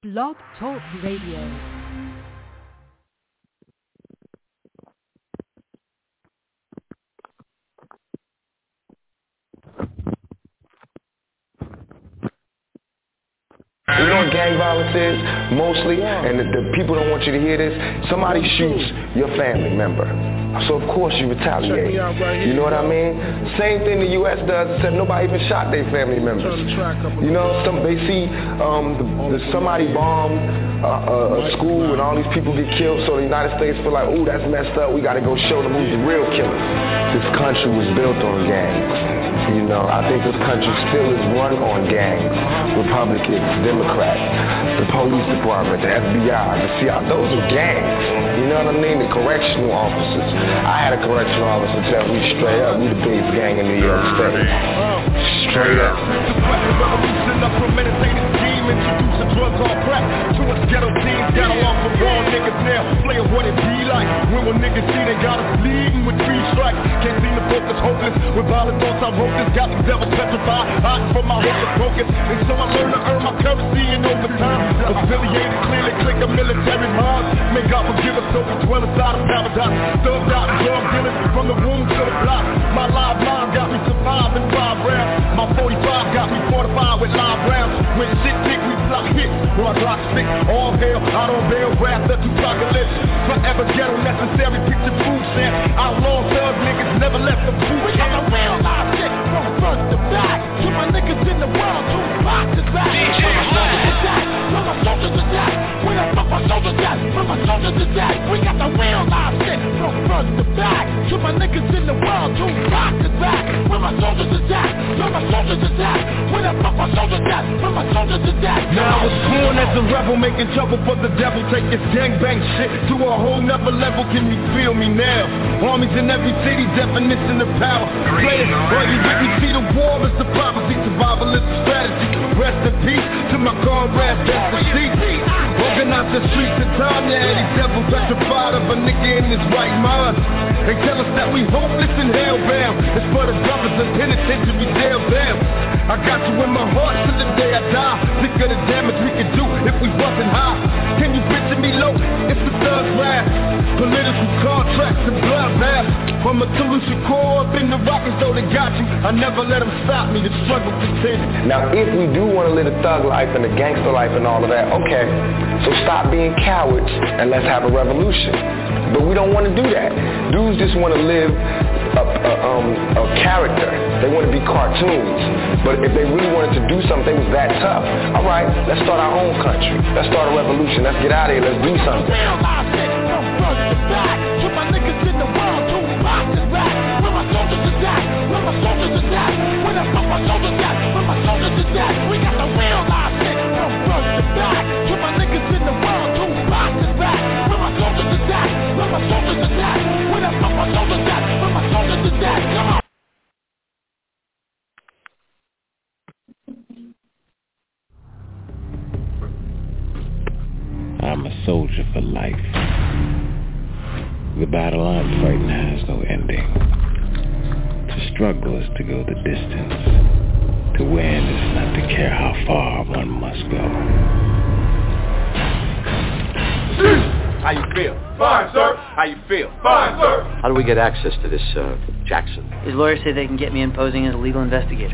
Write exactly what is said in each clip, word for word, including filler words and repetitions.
Blog Talk Radio. You know what gang violence is, mostly, and the, the people don't want you to hear this. Somebody shoots your family member, so of course you retaliate. You know what I mean? Same thing the U S does, except nobody even shot their family members. You know, some they see um, the, the somebody bomb uh, a school and all these people get killed, so the United States feel like, ooh, that's messed up. We got to go show them who's the real killer. This country was built on gangs. You know, I think this country still is run on gangs. Republicans, Democrats, the police department, the F B I, the C I A, those are gangs. You know what I mean? The correctional officers. I had a correctional officer tell me straight up, we the biggest gang in New York State. Straight up. Introducing drugs on crack to us ghetto teens, got along for raw niggas now. Playing what it be like when one niggas see they got us bleeding with three strikes. Can't seem to focus, hopeless with violent thoughts. I wrote this, got the devil petrified, hot from my hopeless focus. And so I learned to earn my currency in overtime. Affiliated, clearly click a military mob. May God forgive us, so we dwell inside of paradise. Thugged out and drug dealers from the womb to the block. My live line got me surviving five rounds. My forty-five got me fortified with live rounds. When shit kick, we block hit. Rod rock stick, all hail, out on bail, wrath up to apocalypse. Forever ghetto necessary, picture food stamp. Outlaw thug niggas never left the food. We got a real live shit from front to back. To my niggas in the world, two boxes back. When my soldiers attack, when my soldiers attack. When I fuck my soldiers attack, when my soldiers attack. We got the real live shit from front to back. To my niggas in the world, two boxes back. When my soldiers attack, when my soldiers attack. When I fuck my soldiers attack, when my soldiers attack. Now I was born as a rebel, making trouble for the devil. Take this gangbang shit to a whole nother level. Can you feel me now? Armies in every city, definition of power. Play it, or you didn't see the war is the prophecy. Survival is the strategy. Rest in peace to my comrades, that's the sheep. Organize the streets in time, yeah, these devils petrified of a nigga in his right mind. They tell us that we hopeless and hellbound. It's for the brothers and penitentiary jail down. I got you in my heart till the day I die. Think of the damage we could do if we wasn't high. Can you picture me low? It's the thug rap. Political contracts and bloodbath. From a solution core up in the rockets, though they got you. I never let them stop me, the struggle continues. Now if we do want to live a thug life and a gangster life and all of that, okay, so stop being cowards and let's have a revolution. But we don't want to do that. Dudes just want to live a, a, um, a character. They want to be cartoons. But if they really wanted to do something, they was that tough. All right, let's start our own country. Let's start a revolution. Let's get out of here. Let's do something. We got the real life shit from front to back. To my niggas in the world, two boxes back. When my soldiers attack, when my soldiers attack. When I fuck my soldiers attack, when my soldiers attack. Come on. I'm a soldier for life. The battle I'm fighting has no ending. To struggle is to go the distance. To win is not to care how far one must go. How you feel? Fine, sir. How you feel? Fine, sir. How do we get access to this, uh, Jackson? His lawyers say they can get me in posing as a legal investigator.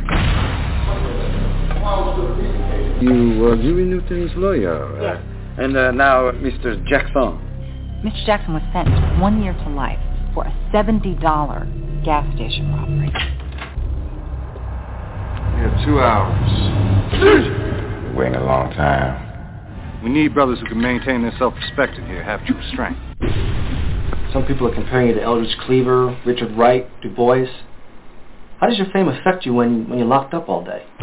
You were Huey Newton's lawyer. Uh, Yeah. And uh, now uh, Mister Jackson. Mister Jackson was sentenced to one year to life for a seventy dollars gas station robbery. We have two hours. Waiting a long time. We need brothers who can maintain their self-respect in here, have true strength. Some people are comparing you to Eldridge Cleaver, Richard Wright, Du Bois. How does your fame affect you when, when you're locked up all day?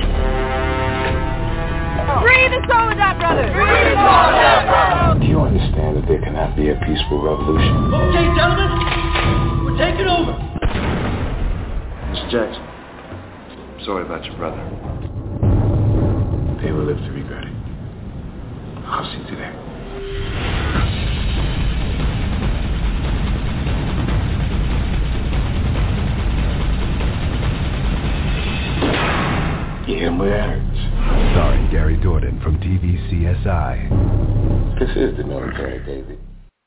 Free the Soledad brothers! Free the Soledad brothers! Do you understand that there cannot be a peaceful revolution? Okay, gentlemen, we're taking over. Mister Jackson, I'm sorry about your brother. They will live to regret it. I'll see to that. You hear him where it hurts. Starring Gary Troy Dordan from T V C S I. This is the military, David.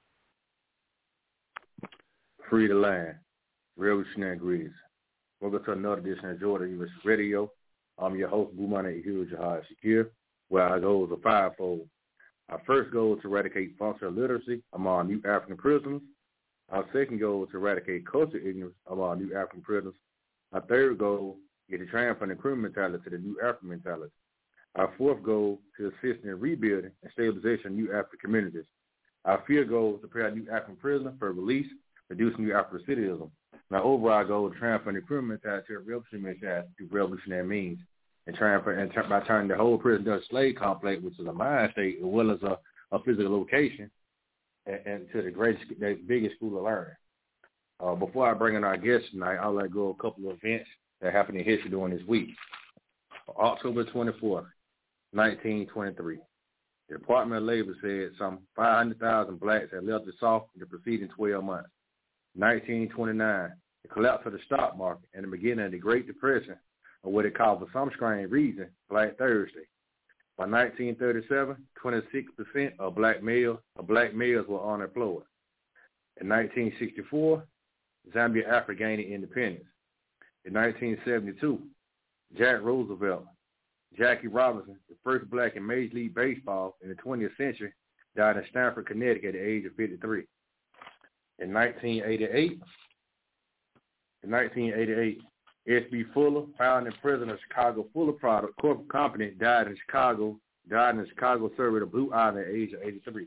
Free the land. Revolutionary greetings. Welcome to another edition of Jordan University Radio. I'm your host, Boumane Ehud Jihad Shakir, where our goals are fivefold. Our first goal is to eradicate functional literacy among new African prisoners. Our second goal is to eradicate cultural ignorance among new African prisoners. Our third goal is to transfer the criminal mentality to the new African mentality. Our fourth goal is to assist in rebuilding and stabilization of new African communities. Our fifth goal is to prepare new African prisoners for release, reducing new African recidivism. And our overall goal is to transfer the criminal mentality to a revolutionary mentality through revolutionary means, and transfer and by turning the whole prison to a slave complex, which is a mind state as well as a, a physical location, and, and to the greatest, the biggest school of learning. Uh, before I bring in our guests tonight, I'll let go a couple of events that happened in history during this week. October twenty-fourth, nineteen twenty-three. The Department of Labor said some five hundred thousand blacks had left the South in the preceding twelve months. nineteen twenty-nine, the collapse of the stock market and the beginning of the Great Depression, or what they call for some strange reason, Black Thursday. By nineteen thirty-seven, twenty-six percent of black males of black males were unemployed. In nineteen sixty-four, Zambia, Africa gained independence. In nineteen seventy-two, Jack Roosevelt, Jackie Robinson, the first black in Major League Baseball in the twentieth century, died in Stamford, Connecticut at the age of fifty-three. In nineteen eighty-eight, in nineteen eighty-eight, S B Fuller, founding president of Chicago Fuller Product Corporate Company, died in Chicago, died in the Chicago suburb of Blue Island at the age of eighty-three.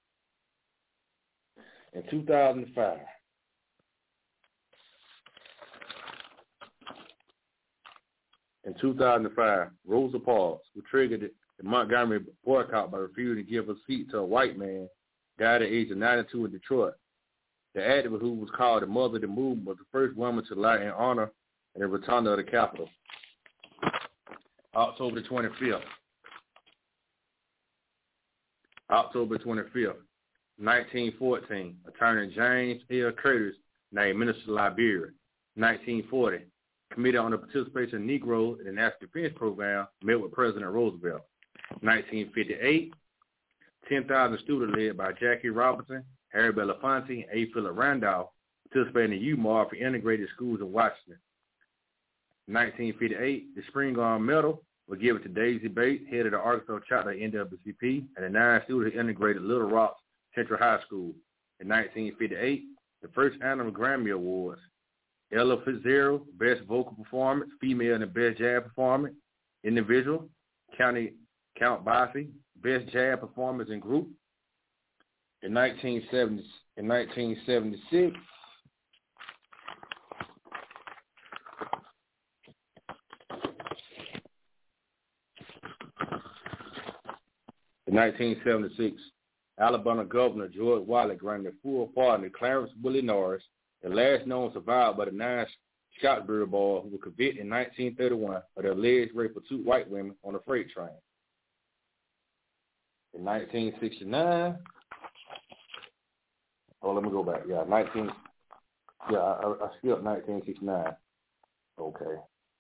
In two thousand five, in two thousand five, Rosa Parks, who triggered the Montgomery boycott by refusing to give a seat to a white man, died at the age of ninety-two in Detroit. The activist, who was called the mother of the movement, was the first woman to lie in honor in the rotunda of the Capitol. October the twenty-fifth. October twenty-fifth, nineteen fourteen, Attorney James L. Curtis named Minister of Liberia. nineteen forty, Committee on the Participation of Negroes in the National Defense Program met with President Roosevelt. nineteen fifty-eight, ten thousand students led by Jackie Robinson, Harry Belafonte, and A. Philip Randolph participated in the U M A R for integrated schools in Washington. nineteen fifty-eight, the Spring Arm Medal was given to Daisy Bates, head of the Arkansas chapter of N double A C P, and the nine students who integrated Little Rock Central High School. In nineteen fifty-eight, the first annual Grammy Awards. Ella Fitzgerald, Best Vocal Performance, Female in the Best Jazz Performance, Individual, County Count Basie, Best Jazz Performance in Group. In nineteen seventy, in nineteen seventy-six, in nineteen seventy-six, Alabama Governor George Wallace granted full pardon to Clarence Willie Norris, the last known survivor by the nine Scottsboro boys who were convicted in nineteen thirty-one of the alleged rape of two white women on a freight train. In nineteen sixty-nine, oh, let me go back. Yeah, nineteen. Yeah, I, I skipped nineteen sixty-nine. Okay.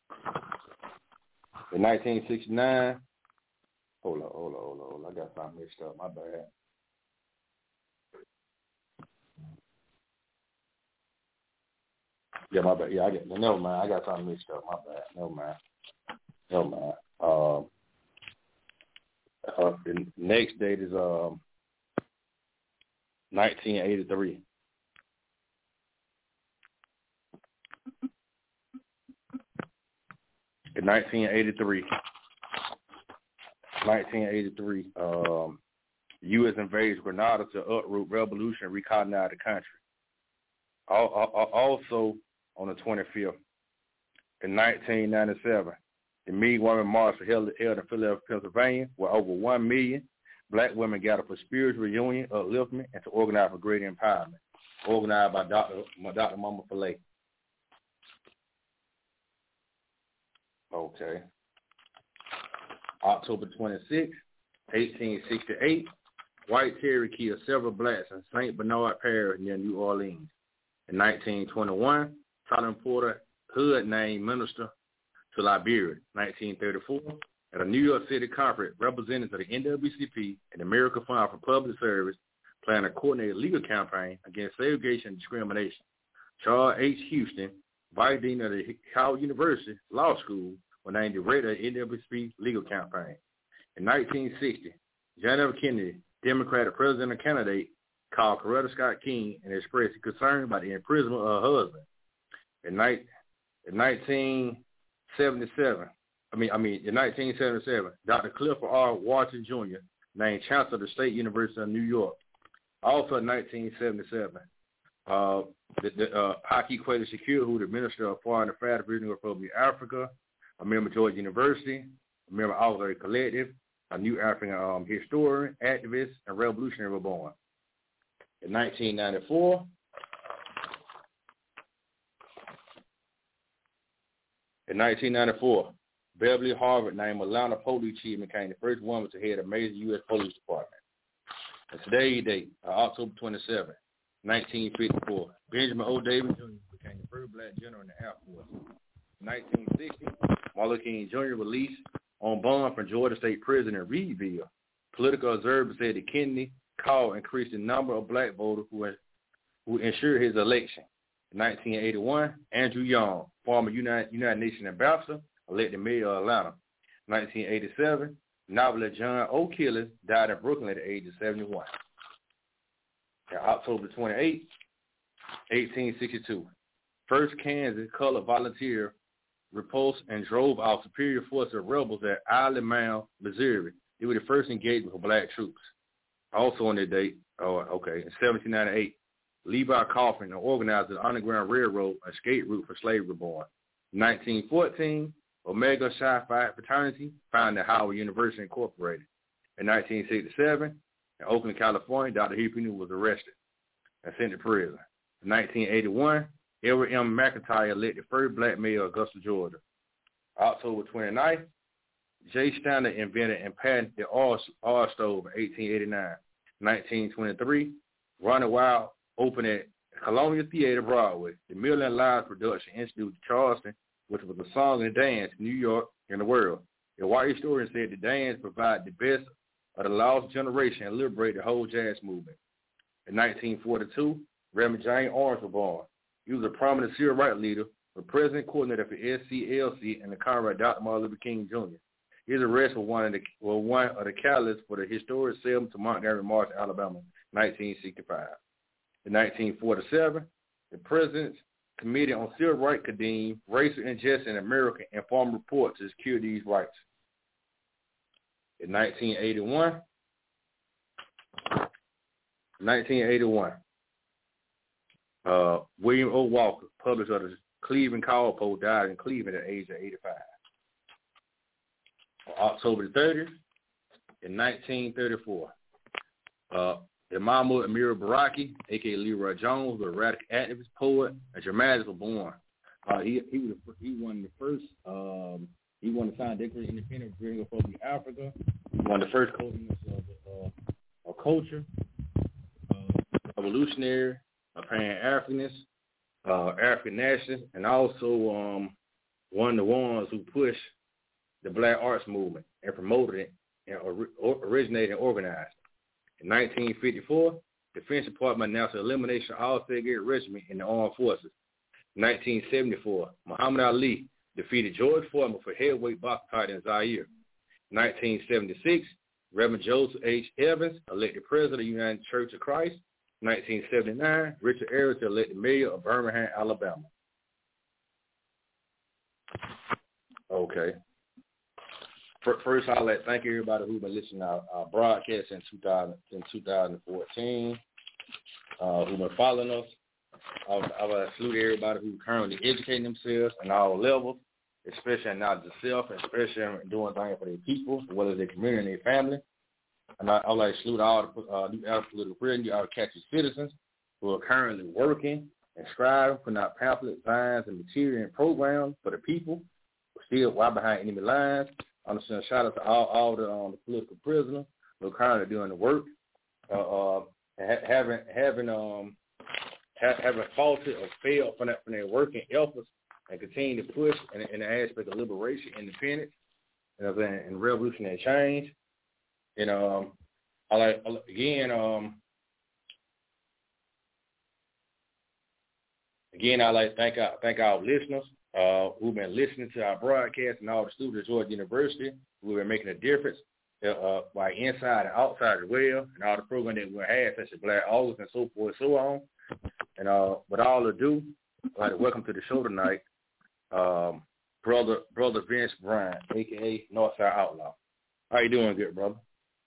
In nineteen sixty-nine, hold on, hold on, hold on, hold on. I got something mixed up. My bad. Yeah, my bad. Yeah, I get. Never mind. I got something mixed up. My bad. Never mind. Never mind. Um, uh, the next date is um nineteen eighty-three. In nineteen eighty-three, nineteen eighty-three, um, the U S invades Grenada to uproot revolution and recolonize the country. Also, on the twenty-fifth, in nineteen ninety-seven, the Meade Women March was held, held in Philadelphia, Pennsylvania, where over one million black women gathered for spiritual reunion, upliftment, and to organize for greater empowerment, organized by Doctor Doctor Mama Filet. Okay. October twenty-sixth, eighteen sixty-eight, white terror killed several blacks in Saint Bernard Parish near New Orleans. In nineteen twenty-one, Tyler Porter Hood named minister to Liberia. nineteen thirty-four, at a New York City conference, representatives of the N double C P and the American Fund for Public Service plan a coordinated legal campaign against segregation and discrimination. Charles H. Houston, Vice Dean of the Howard University Law School, was named director of the N double C P legal campaign. In nineteen sixty, John F. Kennedy, Democratic presidential candidate, called Coretta Scott King and expressed concern about the imprisonment of her husband. In, ni- in nineteen seventy-seven, I mean, I mean, in nineteen seventy-seven, Doctor Clifford R. Wharton Junior named Chancellor of the State University of New York. Also in nineteen seventy-seven, uh, the, the, uh, Haki Kwesi Secure, who was the Minister of Foreign Affairs of the Republic of Africa, a member of Georgia University, a member of Auxiliary Collective, a new African um, historian, activist, and revolutionary were born. In nineteen ninety-four, in nineteen ninety-four, Beverly Harvard named Atlanta Police Chief and became the first woman to head a major U S police department. And today's date, uh, October twenty-seventh, nineteen fifty-four, Benjamin O. Davis Junior became the first black general in the Air Force. In nineteen sixty, Martin Luther King Junior released on bond from Georgia State Prison in Reedville. Political observers said that Kennedy called increased the number of black voters who, who ensured his election. In nineteen eighty-one, Andrew Young, former United, United Nations ambassador, elected mayor of Atlanta. In nineteen eighty-seven, novelist John O. Killis died in Brooklyn at the age of seventy-one. On October twenty-eighth, eighteen sixty-two, first Kansas colored volunteer repulsed and drove out superior force of rebels at Island Mound, Missouri. They were the first engagement for black troops. Also on that date, oh, okay, in seventeen ninety-eight, Levi Coffin, an organizer of the Underground Railroad, a escape route for slavery, born. In nineteen fourteen, Omega Psi Phi fraternity founded at Howard University Incorporated. In nineteen sixty-seven, in Oakland, California, Doctor Huey P. was arrested and sent to prison. In nineteen eighty-one, Edward M. McIntyre elected first black mayor of Augusta, Georgia. October twenty-ninth, Jay Standard invented and patented the oil, oil stove in eighteen eighty-nine. nineteen twenty-three, Ronnie Wild opened at Colonial Theater, Broadway, the Million Lives Production Institute of Charleston, which was a song and dance in New York and the world. The white historian said the dance provided the best of the lost generation and liberated the whole jazz movement. In nineteen forty-two, Reverend James Orange was born. He was a prominent civil rights leader, the president coordinator for S C L C and the comrade Doctor Martin Luther King Junior His arrest was one of the well, one of the catalysts for the historic Selma to Montgomery March, Alabama, nineteen sixty-five. In nineteen forty-seven, the President's Committee on Civil Rights condemned racial injustice in America and formed reports to secure these rights. In nineteen eighty-one, nineteen eighty-one, uh, William O. Walker, publisher of the Cleveland Call Post, died in Cleveland at the age of eighty-five. On October thirtieth, in nineteen thirty-four, uh, Imam Amir Baraki, a k a. Leroy Jones, was a radical activist, poet, and dramatist, was born. Uh, he he was he won the first um, he won the Sign Declaration of Independence of the Republic of Africa. He won the first coding of uh, of culture, uh, revolutionary, uh, Pan-Africanist, uh, African nationalist, and also um, one of the ones who pushed the Black Arts Movement and promoted it and or, originated and organized. In nineteen fifty-four, the Defense Department announced the elimination of all segregated regiment in the armed forces. In nineteen seventy-four, Muhammad Ali defeated George Foreman for heavyweight boxing title in Zaire. In nineteen seventy-six, Reverend Joseph H. Evans elected president of the United Church of Christ. In nineteen seventy-nine, Richard Ayers elected mayor of Birmingham, Alabama. Okay. First, I'd like to thank everybody who's been listening to our, our broadcast in, two thousand, in two thousand fourteen, uh, who've been following us. I would, I would salute everybody who's currently educating themselves in all levels, especially in knowledge of self, especially in doing things for their people, as well as their community and their family. And I, I would like to salute all the uh, new political prisoners, all the Catholic citizens who are currently working and striving, putting out pamphlets, signs, and material and programs for the people who are still while behind enemy lines. I want to send a shout out to all, all the, um, the political prisoners who are currently doing the work, uh, uh, ha- having having um ha- having faltered or failed from, that, from their working efforts, and continue to push in, in the aspect of liberation, independence, You know what I'm saying? And revolutionary change. And um, I like again, um, again, I like to thank our thank our listeners uh, who've been listening to our broadcast and all the students at Georgia University who've been making a difference, uh, by inside and outside as well, and all the programs that we had, such as Black August and so forth and so on. And uh, with all ado, I'd like to welcome to the show tonight, um, brother brother Vince Bryant, aka Northside Outlaw. How you doing, good brother?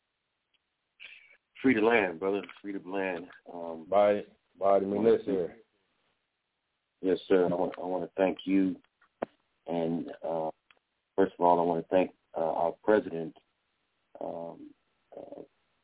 Free to land, brother. Free to land. Um, by by the minutes here. Yes, sir. I want I want to thank you, and uh, first of all, I want to thank uh, our president, um, uh,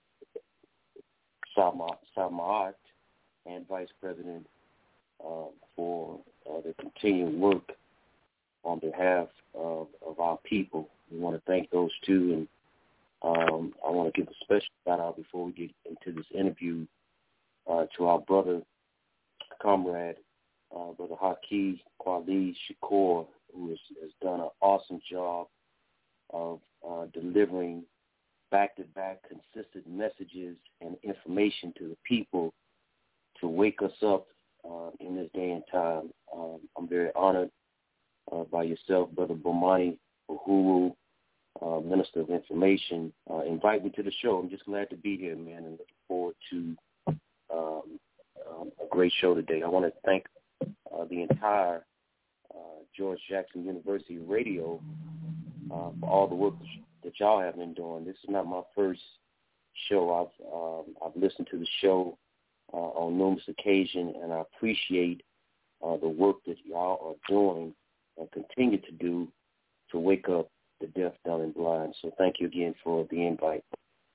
Samaat, and Vice President uh, for uh, the continued work on behalf of, of our people. We want to thank those two, and um, I want to give a special shout out before we get into this interview uh, to our brother, comrade, uh, Brother Haki Kwali Shakur, who has, has done an awesome job of uh, delivering back-to-back consistent messages and information to the people to wake us up uh, in this day and time. Um, I'm very honored uh, by yourself, Brother Bomani Uhuru, uh, Minister of Information, uh, invite me to the show. I'm just glad to be here, man, and looking forward to um, um, a great show today. I want to thank uh, the entire uh, George Jackson University Radio uh, for all the work that y'all have been doing. This is not my first show. I've um, I've listened to the show uh, on numerous occasions, and I appreciate uh, the work that y'all are doing and continue to do to wake up the deaf, dumb, and blind. So thank you again for the invite.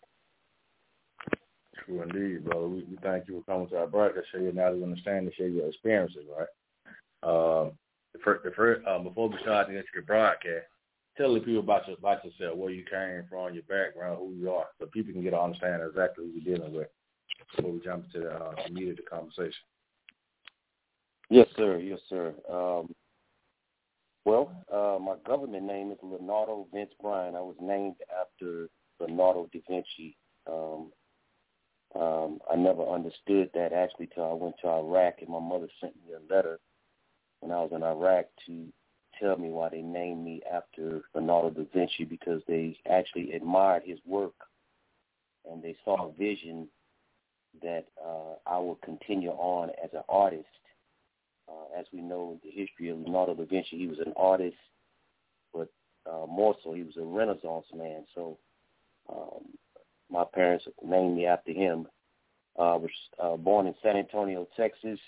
True indeed, brother. We, we thank you for coming to our broadcast show. Now to understand and share your experiences, right? Um, the first, the first, uh, before we start to get to the broadcast, tell the people about, your, about yourself, where you came from, your background, who you are, so people can get to understand exactly who you're dealing with before we jump into the uh, meat of the conversation. Yes, sir. Yes, sir. Um, well, uh, my government name is Leonardo Vince Bryant. I was named after Leonardo da Vinci. Um, um, I never understood that actually till I went to Iraq, and my mother sent me a letter when I was in Iraq to tell me why they named me after Leonardo da Vinci, because they actually admired his work and they saw a vision that uh, I would continue on as an artist. Uh, as we know, the history of Leonardo da Vinci, he was an artist, but uh, more so, he was a Renaissance man. So um, my parents named me after him. I uh, was uh, born in San Antonio, Texas.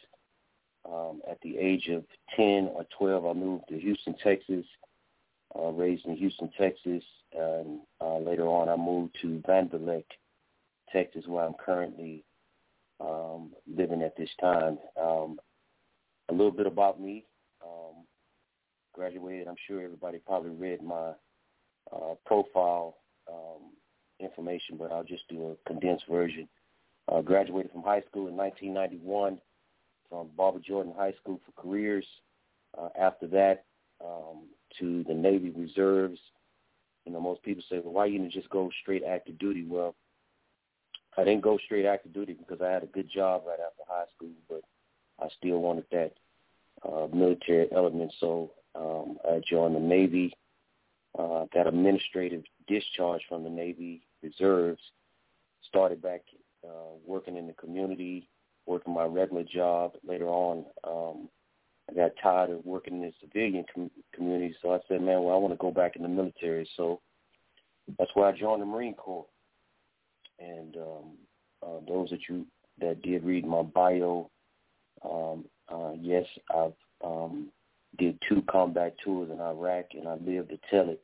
Um, at the age of ten or twelve, I moved to Houston, Texas, uh, raised in Houston, Texas. And uh, later on, I moved to Vanderbilt, Texas, where I'm currently um, living at this time. Um, a little bit about me. Um, graduated, I'm sure everybody probably read my uh, profile um, information, but I'll just do a condensed version. Uh, graduated from high school in nineteen ninety-one. From Barbara Jordan High School for Careers. Uh, after that, um, to the Navy Reserves. You know, most people say, well, why you didn't just go straight active duty? Well, I didn't go straight active duty because I had a good job right after high school, but I still wanted that uh, military element, so um, I joined the Navy, uh, got administrative discharge from the Navy Reserves, started back uh, working in the community, working my regular job. Later on, um, I got tired of working in the civilian com- community, so I said, man, well, I want to go back in the military. So that's why I joined the Marine Corps. And um, uh, those that you that did read my bio, um, uh, yes, I've um, did two combat tours in Iraq, and I live to tell it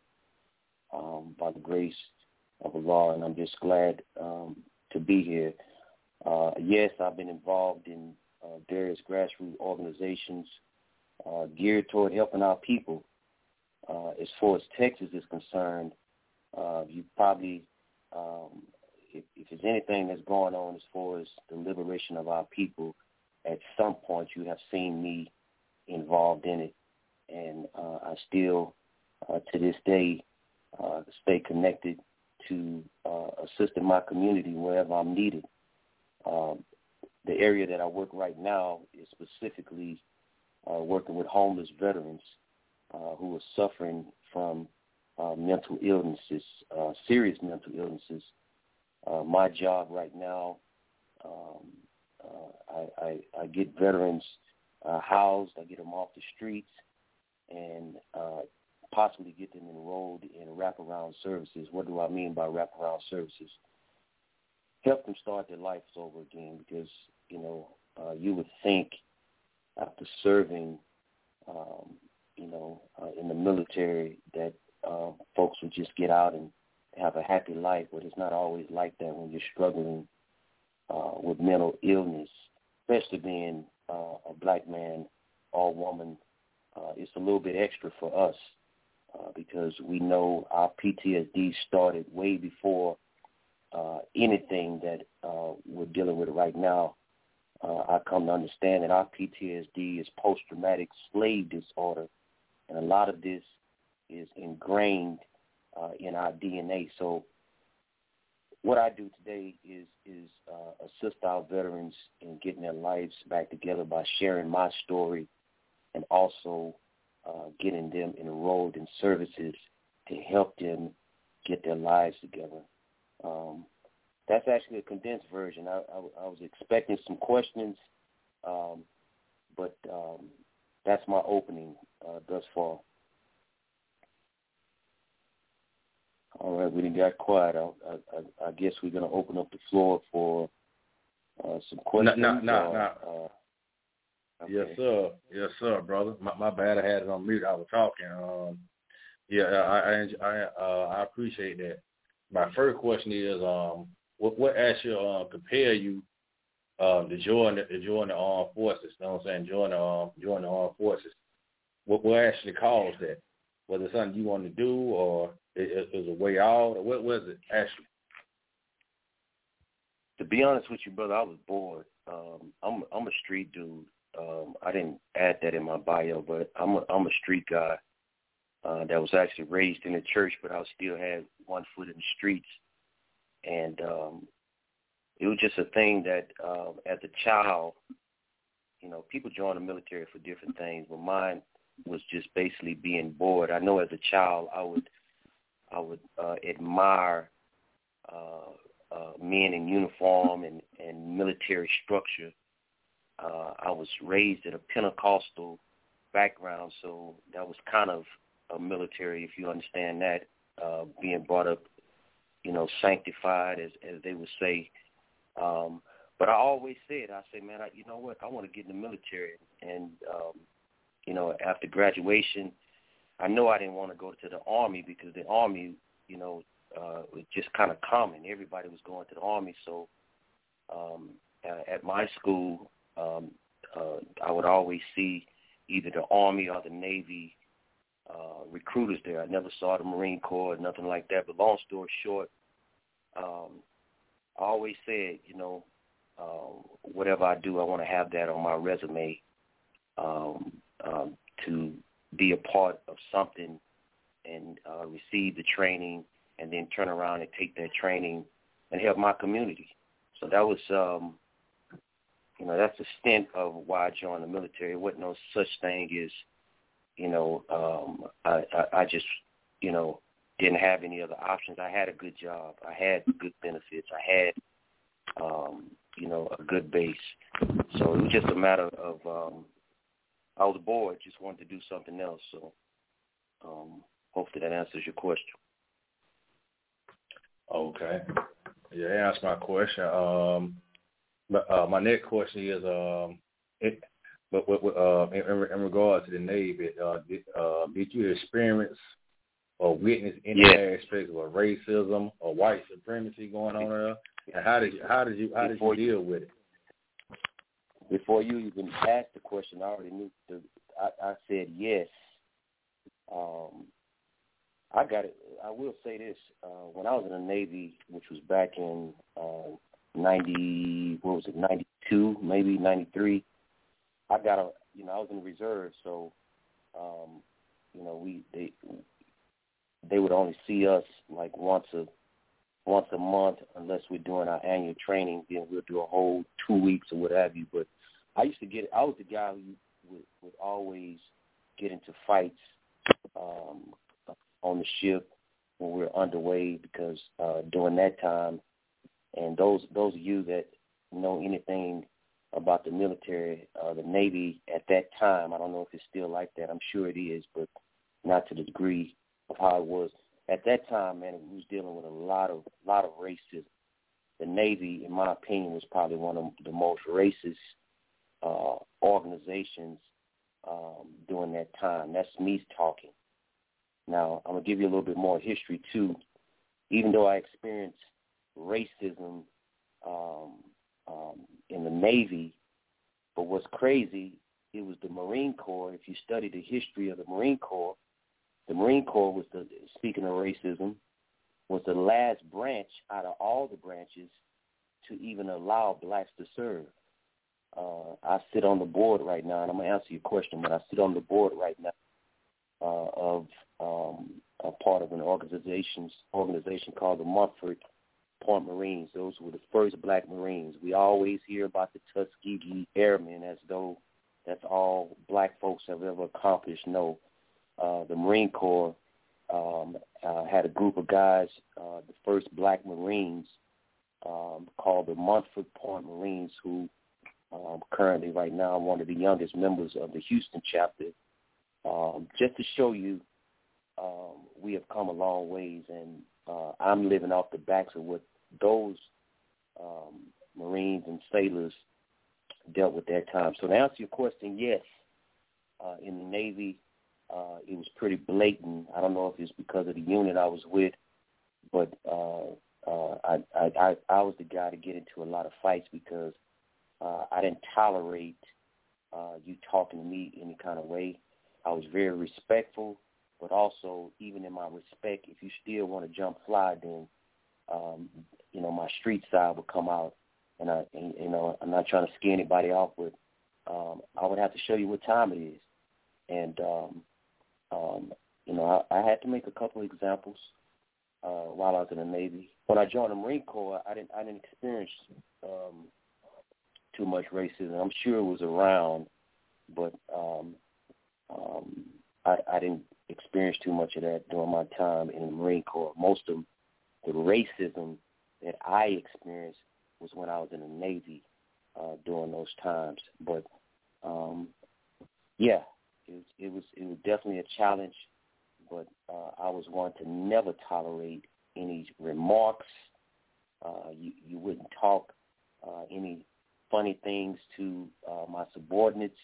um, by the grace of Allah, and I'm just glad um, to be here. Uh, yes, I've been involved in uh, various grassroots organizations uh, geared toward helping our people. Uh, as far as Texas is concerned, uh, you probably, um, if, if there's anything that's going on as far as the liberation of our people, at some point you have seen me involved in it. And uh, I still, uh, to this day, uh, stay connected to uh, assisting my community wherever I'm needed. Um, the area that I work right now is specifically uh, working with homeless veterans uh, who are suffering from uh, mental illnesses, uh, serious mental illnesses. Uh, my job right now, um, uh, I, I, I get veterans uh, housed, I get them off the streets, and uh, possibly get them enrolled in wraparound services. What do I mean by wraparound services? Help them start their lives over again, because, you know, uh, you would think after serving, um, you know, uh, in the military that uh, folks would just get out and have a happy life, but it's not always like that when you're struggling uh, with mental illness, especially being uh, a black man or woman. Uh, it's a little bit extra for us uh, because we know our P T S D started way before uh, anything that uh, we're dealing with right now. Uh, I come to understand that our P T S D is post-traumatic slave disorder, and a lot of this is ingrained uh, in our D N A. So what I do today is is uh, assist our veterans in getting their lives back together by sharing my story and also uh, getting them enrolled in services to help them get their lives together. Um, that's actually a condensed version. I, I, I was expecting some questions, um, but um, that's my opening uh, thus far. All right, we didn't got quiet. I, I, I guess we're going to open up the floor for uh, some questions. No, no, no. Uh, no. uh, okay. Yes, sir. Yes, sir, brother. My, my bad. I had it on mute. I was talking. Um, yeah, I I, I, uh, I appreciate that. My first question is, um, what what actually uh, compare you um, to join the, to join the armed forces? You know what I'm saying? Join the um, join the armed forces. What what actually caused that? Was it something you wanted to do, or it, it was a way out, or what was it actually? To be honest with you, brother, I was bored. Um, I'm I'm a street dude. Um, I didn't add that in my bio, but I'm a I'm a street guy uh, that was actually raised in the church, but I still had one foot in the streets. And um, it was just a thing that uh, as a child, you know, people join the military for different things, but mine was just basically being bored. I know as a child I would I would uh, admire uh, uh, men in uniform and, and military structure. Uh, I was raised in a Pentecostal background, so that was kind of a military, if you understand that, uh, being brought up, you know, sanctified, as, as they would say. Um, but I always said, I say, man, I, you know what, I want to get in the military. And, um, you know, after graduation, I know I didn't want to go to the Army because the Army, you know, uh, was just kind of common. Everybody was going to the Army. So um, uh, at my school, um, uh, I would always see either the Army or the Navy uh, recruiters there. I never saw the Marine Corps or nothing like that. But long story short, um, I always said, you know, uh, whatever I do, I want to have that on my resume um, um, to be a part of something and uh, receive the training and then turn around and take that training and help my community. So that was, um, you know, that's the stint of why I joined the military. There wasn't no such thing as, you know, um, I, I, I just, you know, didn't have any other options. I had a good job. I had good benefits. I had, um, you know, a good base. So it was just a matter of, um, I was bored, just wanted to do something else. So um, hopefully that answers your question. Okay. Yeah, answer my question. Um, but, uh, my next question is, um, it, but, but uh, in, in regard to the Navy, uh, did, uh, did you experience or witness any yeah. aspects of racism or white supremacy going on there? And how did you, how did you how did you deal with it? Before you even asked the question, I already knew. The, I, I said yes. Um, I got it. I will say this: uh, when I was in the Navy, which was back in uh, ninety, what was it, ninety-two, maybe ninety-three. I got a, you know, I was in the reserve, so, um, you know, we they they would only see us like once a once a month unless we're doing our annual training. Then we'll do a whole two weeks or what have you. But I used to get, I was the guy who would, would always get into fights um, on the ship when we were underway because uh, during that time, and those those of you that know anything about the military, uh, the Navy at that time, I don't know if it's still like that. I'm sure it is, but not to the degree of how it was. At that time, man, we was dealing with a lot of lot of racism. The Navy, in my opinion, was probably one of the most racist uh, organizations um, during that time. That's me talking. Now, I'm going to give you a little bit more history, too. Even though I experienced racism um, um, in the Navy, but what's crazy, it was the Marine Corps. If you study the history of the Marine Corps, the Marine Corps was the, speaking of racism, was the last branch out of all the branches to even allow blacks to serve. Uh, I sit on the board right now, and I'm going to answer your question, but I sit on the board right now uh, of um, a part of an organization, organization called the Montford Point Marines. Those were the first black Marines. We always hear about the Tuskegee Airmen as though that's all black folks have ever accomplished. No. Uh, the Marine Corps um, uh, had a group of guys, uh, the first black Marines, um, called the Montford Point Marines, who um, currently right now are one of the youngest members of the Houston chapter. Um, just to show you, um, we have come a long ways, and uh, I'm living off the backs of what those um, Marines and sailors dealt with that time. So to answer your question, yes, uh, in the Navy, Uh, it was pretty blatant. I don't know if it's because of the unit I was with, but uh, uh, I, I, I, I was the guy to get into a lot of fights because uh, I didn't tolerate uh, you talking to me any kind of way. I was very respectful, but also even in my respect, if you still want to jump fly, then um, you know my street side would come out, and I, and, you know, I'm not trying to scare anybody off, but um, I would have to show you what time it is, and um, Um, you know, I, I had to make a couple of examples uh, while I was in the Navy. When I joined the Marine Corps, I didn't I didn't experience um, too much racism. I'm sure it was around, but um, um, I, I didn't experience too much of that during my time in the Marine Corps. Most of the racism that I experienced was when I was in the Navy uh, during those times. But um, yeah. It was, it was it was definitely a challenge, but uh, I was one to never tolerate any remarks. Uh, you, you wouldn't talk uh, any funny things to uh, my subordinates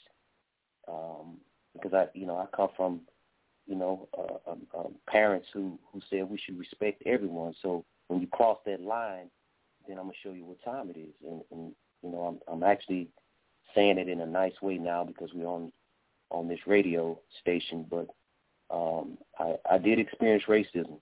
um, because I, you know, I come from, you know, uh, um, um, parents who, who said we should respect everyone. So when you cross that line, then I'm gonna show you what time it is, and, and you know, I'm, I'm actually saying it in a nice way now because we're on. on this radio station, but um, I, I did experience racism.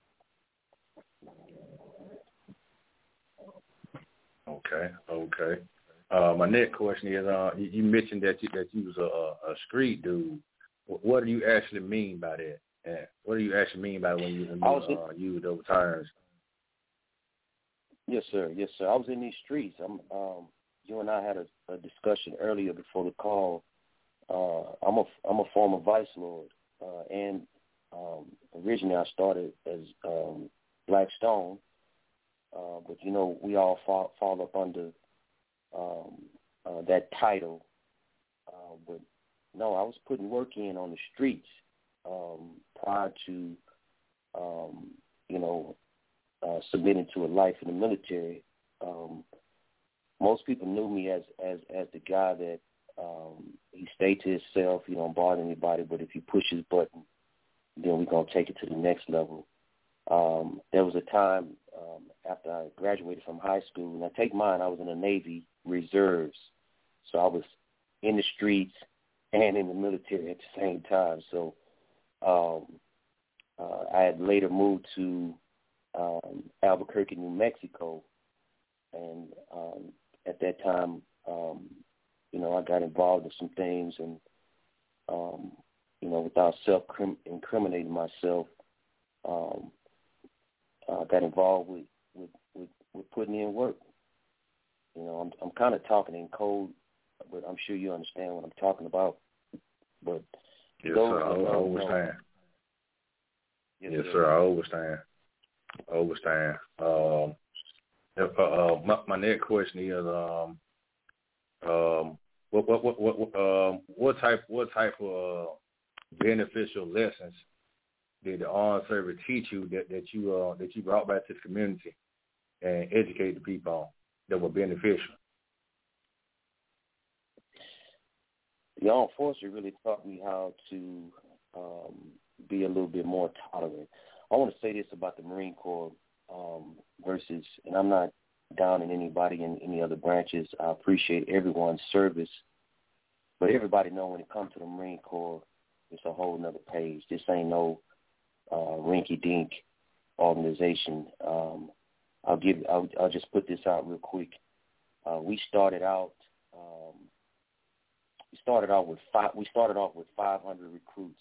Okay, okay. Uh, my next question is, uh, you, you mentioned that you, that you was a, a street dude. What do you actually mean by that? Yeah. What do you actually mean by when you, when you uh, use those terms? Yes, sir. Yes, sir. I was in these streets. I'm, um, you and I had a, a discussion earlier before the call. Uh, I'm a I'm a former vice lord, uh, and um, originally I started as um, Black Stone, uh, but you know we all fall, fall up under um, uh, that title. Uh, but no, I was putting work in on the streets um, prior to um, you know uh, submitting to a life in the military. Um, most people knew me as as as the guy that. Um, he stayed to himself. He don't bother anybody. But if you push his button, then we're gonna take it to the next level. Um, there was a time um, after I graduated from high school, and I take mine. I was in the Navy Reserves, so I was in the streets and in the military at the same time. So um, uh, I had later moved to um, Albuquerque, New Mexico, and um, at that time. Um, You know, I got involved in some things, and um, you know, without self-incriminating myself, um, uh, got involved with, with, with, with putting in work. You know, I'm I'm kind of talking in code, but I'm sure you understand what I'm talking about. But yes, those sir, I, I understand. Yes, yes, sir. sir, I understand. I understand. Um, if, uh, uh, my, my next question is, um, um, what what what what um, what type what type of uh, beneficial lessons did the armed service teach you that, that you uh, that you brought back to the community and educate the people on that were beneficial? The armed forces really taught me how to um, be a little bit more tolerant. I want to say this about the Marine Corps um, versus, and I'm not down in anybody in any other branches. I appreciate everyone's service, but everybody know when it comes to the Marine Corps, it's a whole nother page. This ain't no uh, rinky-dink organization. Um, I'll give. I'll, I'll just put this out real quick. Uh, we started out. Um, we started out with five. We started off with five hundred recruits,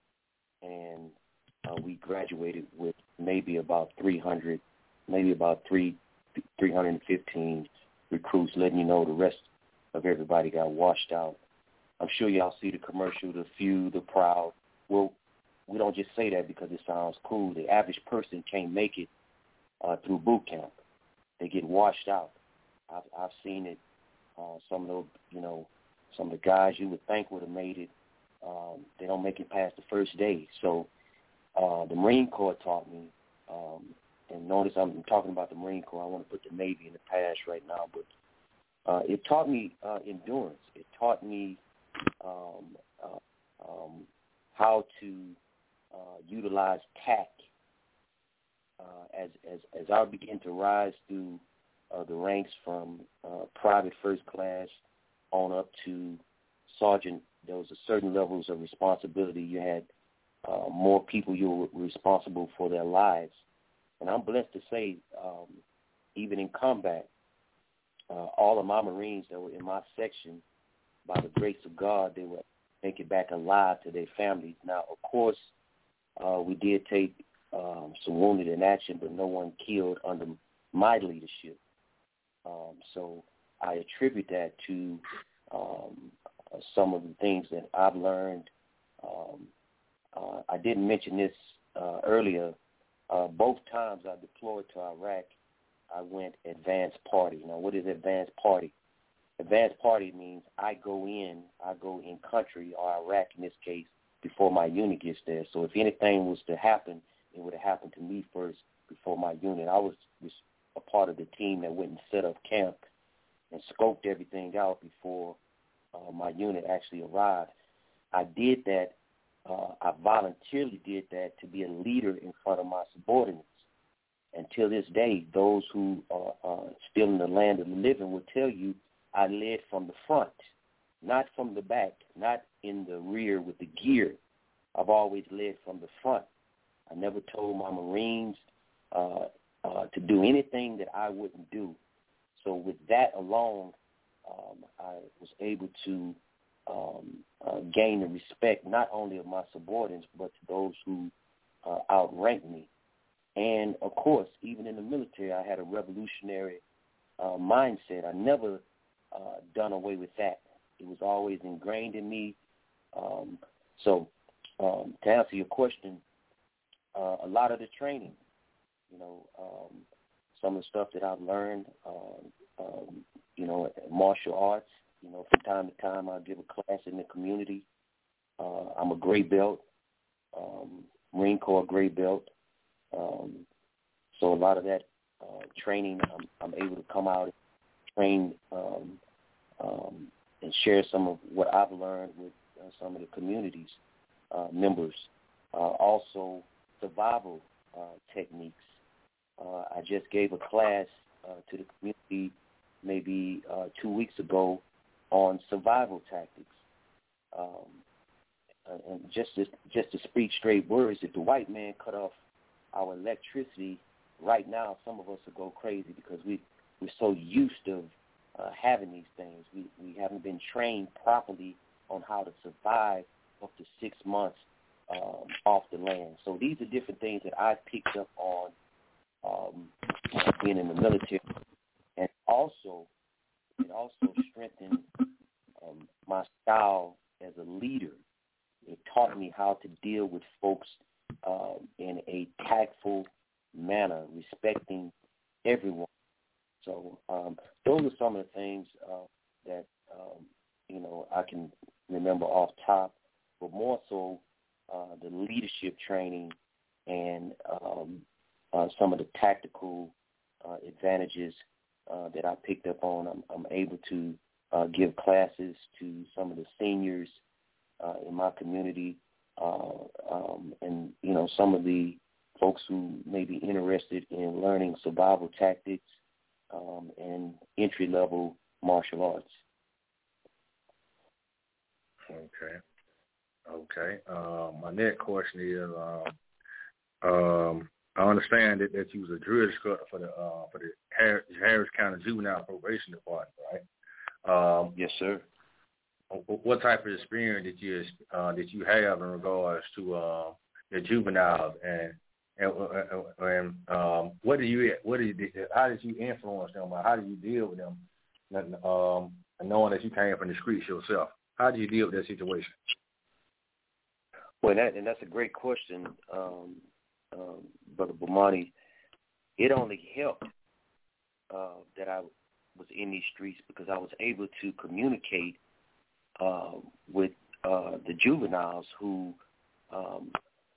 and uh, we graduated with maybe about three hundred, maybe about three, three hundred and fifteen recruits. Letting you know the rest of everybody got washed out. I'm sure y'all see the commercial, the few, the proud. Well, we don't just say that because it sounds cool. The average person can't make it uh, through boot camp. They get washed out. I've, I've seen it. Uh, some of the, you know, some of the guys you would think would have made it, um, they don't make it past the first day. So uh, the Marine Corps taught me, um, and notice I'm talking about the Marine Corps. I want to put the Navy in the past right now, but uh, it taught me uh, endurance. It taught me um, uh, um, how to uh, utilize tact. Uh, as, as as I began to rise through uh, the ranks from uh, private first class on up to sergeant, there was a certain levels of responsibility. You had uh, more people you were responsible for their lives. And I'm blessed to say, um, even in combat, uh, all of my Marines that were in my section, by the grace of God, they would make it back alive to their families. Now, of course, uh, we did take um, some wounded in action, but no one killed under my leadership. Um, so I attribute that to um, uh, some of the things that I've learned. Um, uh, I didn't mention this uh, earlier. Uh, both times I deployed to Iraq, I went advanced party. Now, what is advanced party? Advanced party means I go in, I go in country, or Iraq in this case, before my unit gets there. So if anything was to happen, it would have happened to me first before my unit. I was, was a part of the team that went and set up camp and scoped everything out before uh, my unit actually arrived. I did that. Uh, I voluntarily did that to be a leader in front of my subordinates. And till this day, those who are uh, still in the land of the living will tell you I led from the front, not from the back, not in the rear with the gear. I've always led from the front. I never told my Marines uh, uh, to do anything that I wouldn't do. So with that alone, um, I was able to um, uh, gain the respect not only of my subordinates, but to those who uh, outranked me. And, of course, even in the military, I had a revolutionary uh, mindset. I never uh, done away with that. It was always ingrained in me. Um, so um, to answer your question, uh, a lot of the training, you know, um, some of the stuff that I've learned, uh, um, you know, martial arts, you know, from time to time I'll give a class in the community. Uh, I'm a gray belt, um, Marine Corps gray belt. Um, so a lot of that uh, training, I'm, I'm able to come out and train um, um, and share some of what I've learned with uh, some of the community's uh, members. Uh, also, survival uh, techniques. Uh, I just gave a class uh, to the community maybe uh, two weeks ago on survival tactics. Um, and just to, just to speak straight words, if the white man cut off our electricity right now, some of us will go crazy because we, we're so used to uh, having these things. We, we haven't been trained properly on how to survive up to six months um, off the land. So these are different things that I picked up on um, being in the military, and also it also strengthened um, my style as a leader. It taught me how to deal with folks uh, in a tactful manner, respecting everyone. So um, those are some of the things uh, that, um, you know, I can remember off top, but more so uh, the leadership training and um, uh, some of the tactical uh, advantages uh, that I picked up on. I'm, I'm able to uh, give classes to some of the seniors uh, in my community uh, um, and, you know, some of the folks who may be interested in learning survival tactics um, and entry-level martial arts. Okay. Okay. Um, my next question is, um, um, I understand that, that you was a drill instructor for the uh, for the Harris, Harris County Juvenile Probation Department, right? Um, yes, sir. What type of experience did you uh, did you have in regards to uh, the juveniles, and and, and um, what do you what did you, how did you influence them, or how did you deal with them, um, knowing that you came from the streets yourself? How do you deal with that situation? Well, that, and that's a great question, um, um, Brother Bomani. It only helped uh, that I was in these streets because I was able to communicate uh, with uh, the juveniles who, um,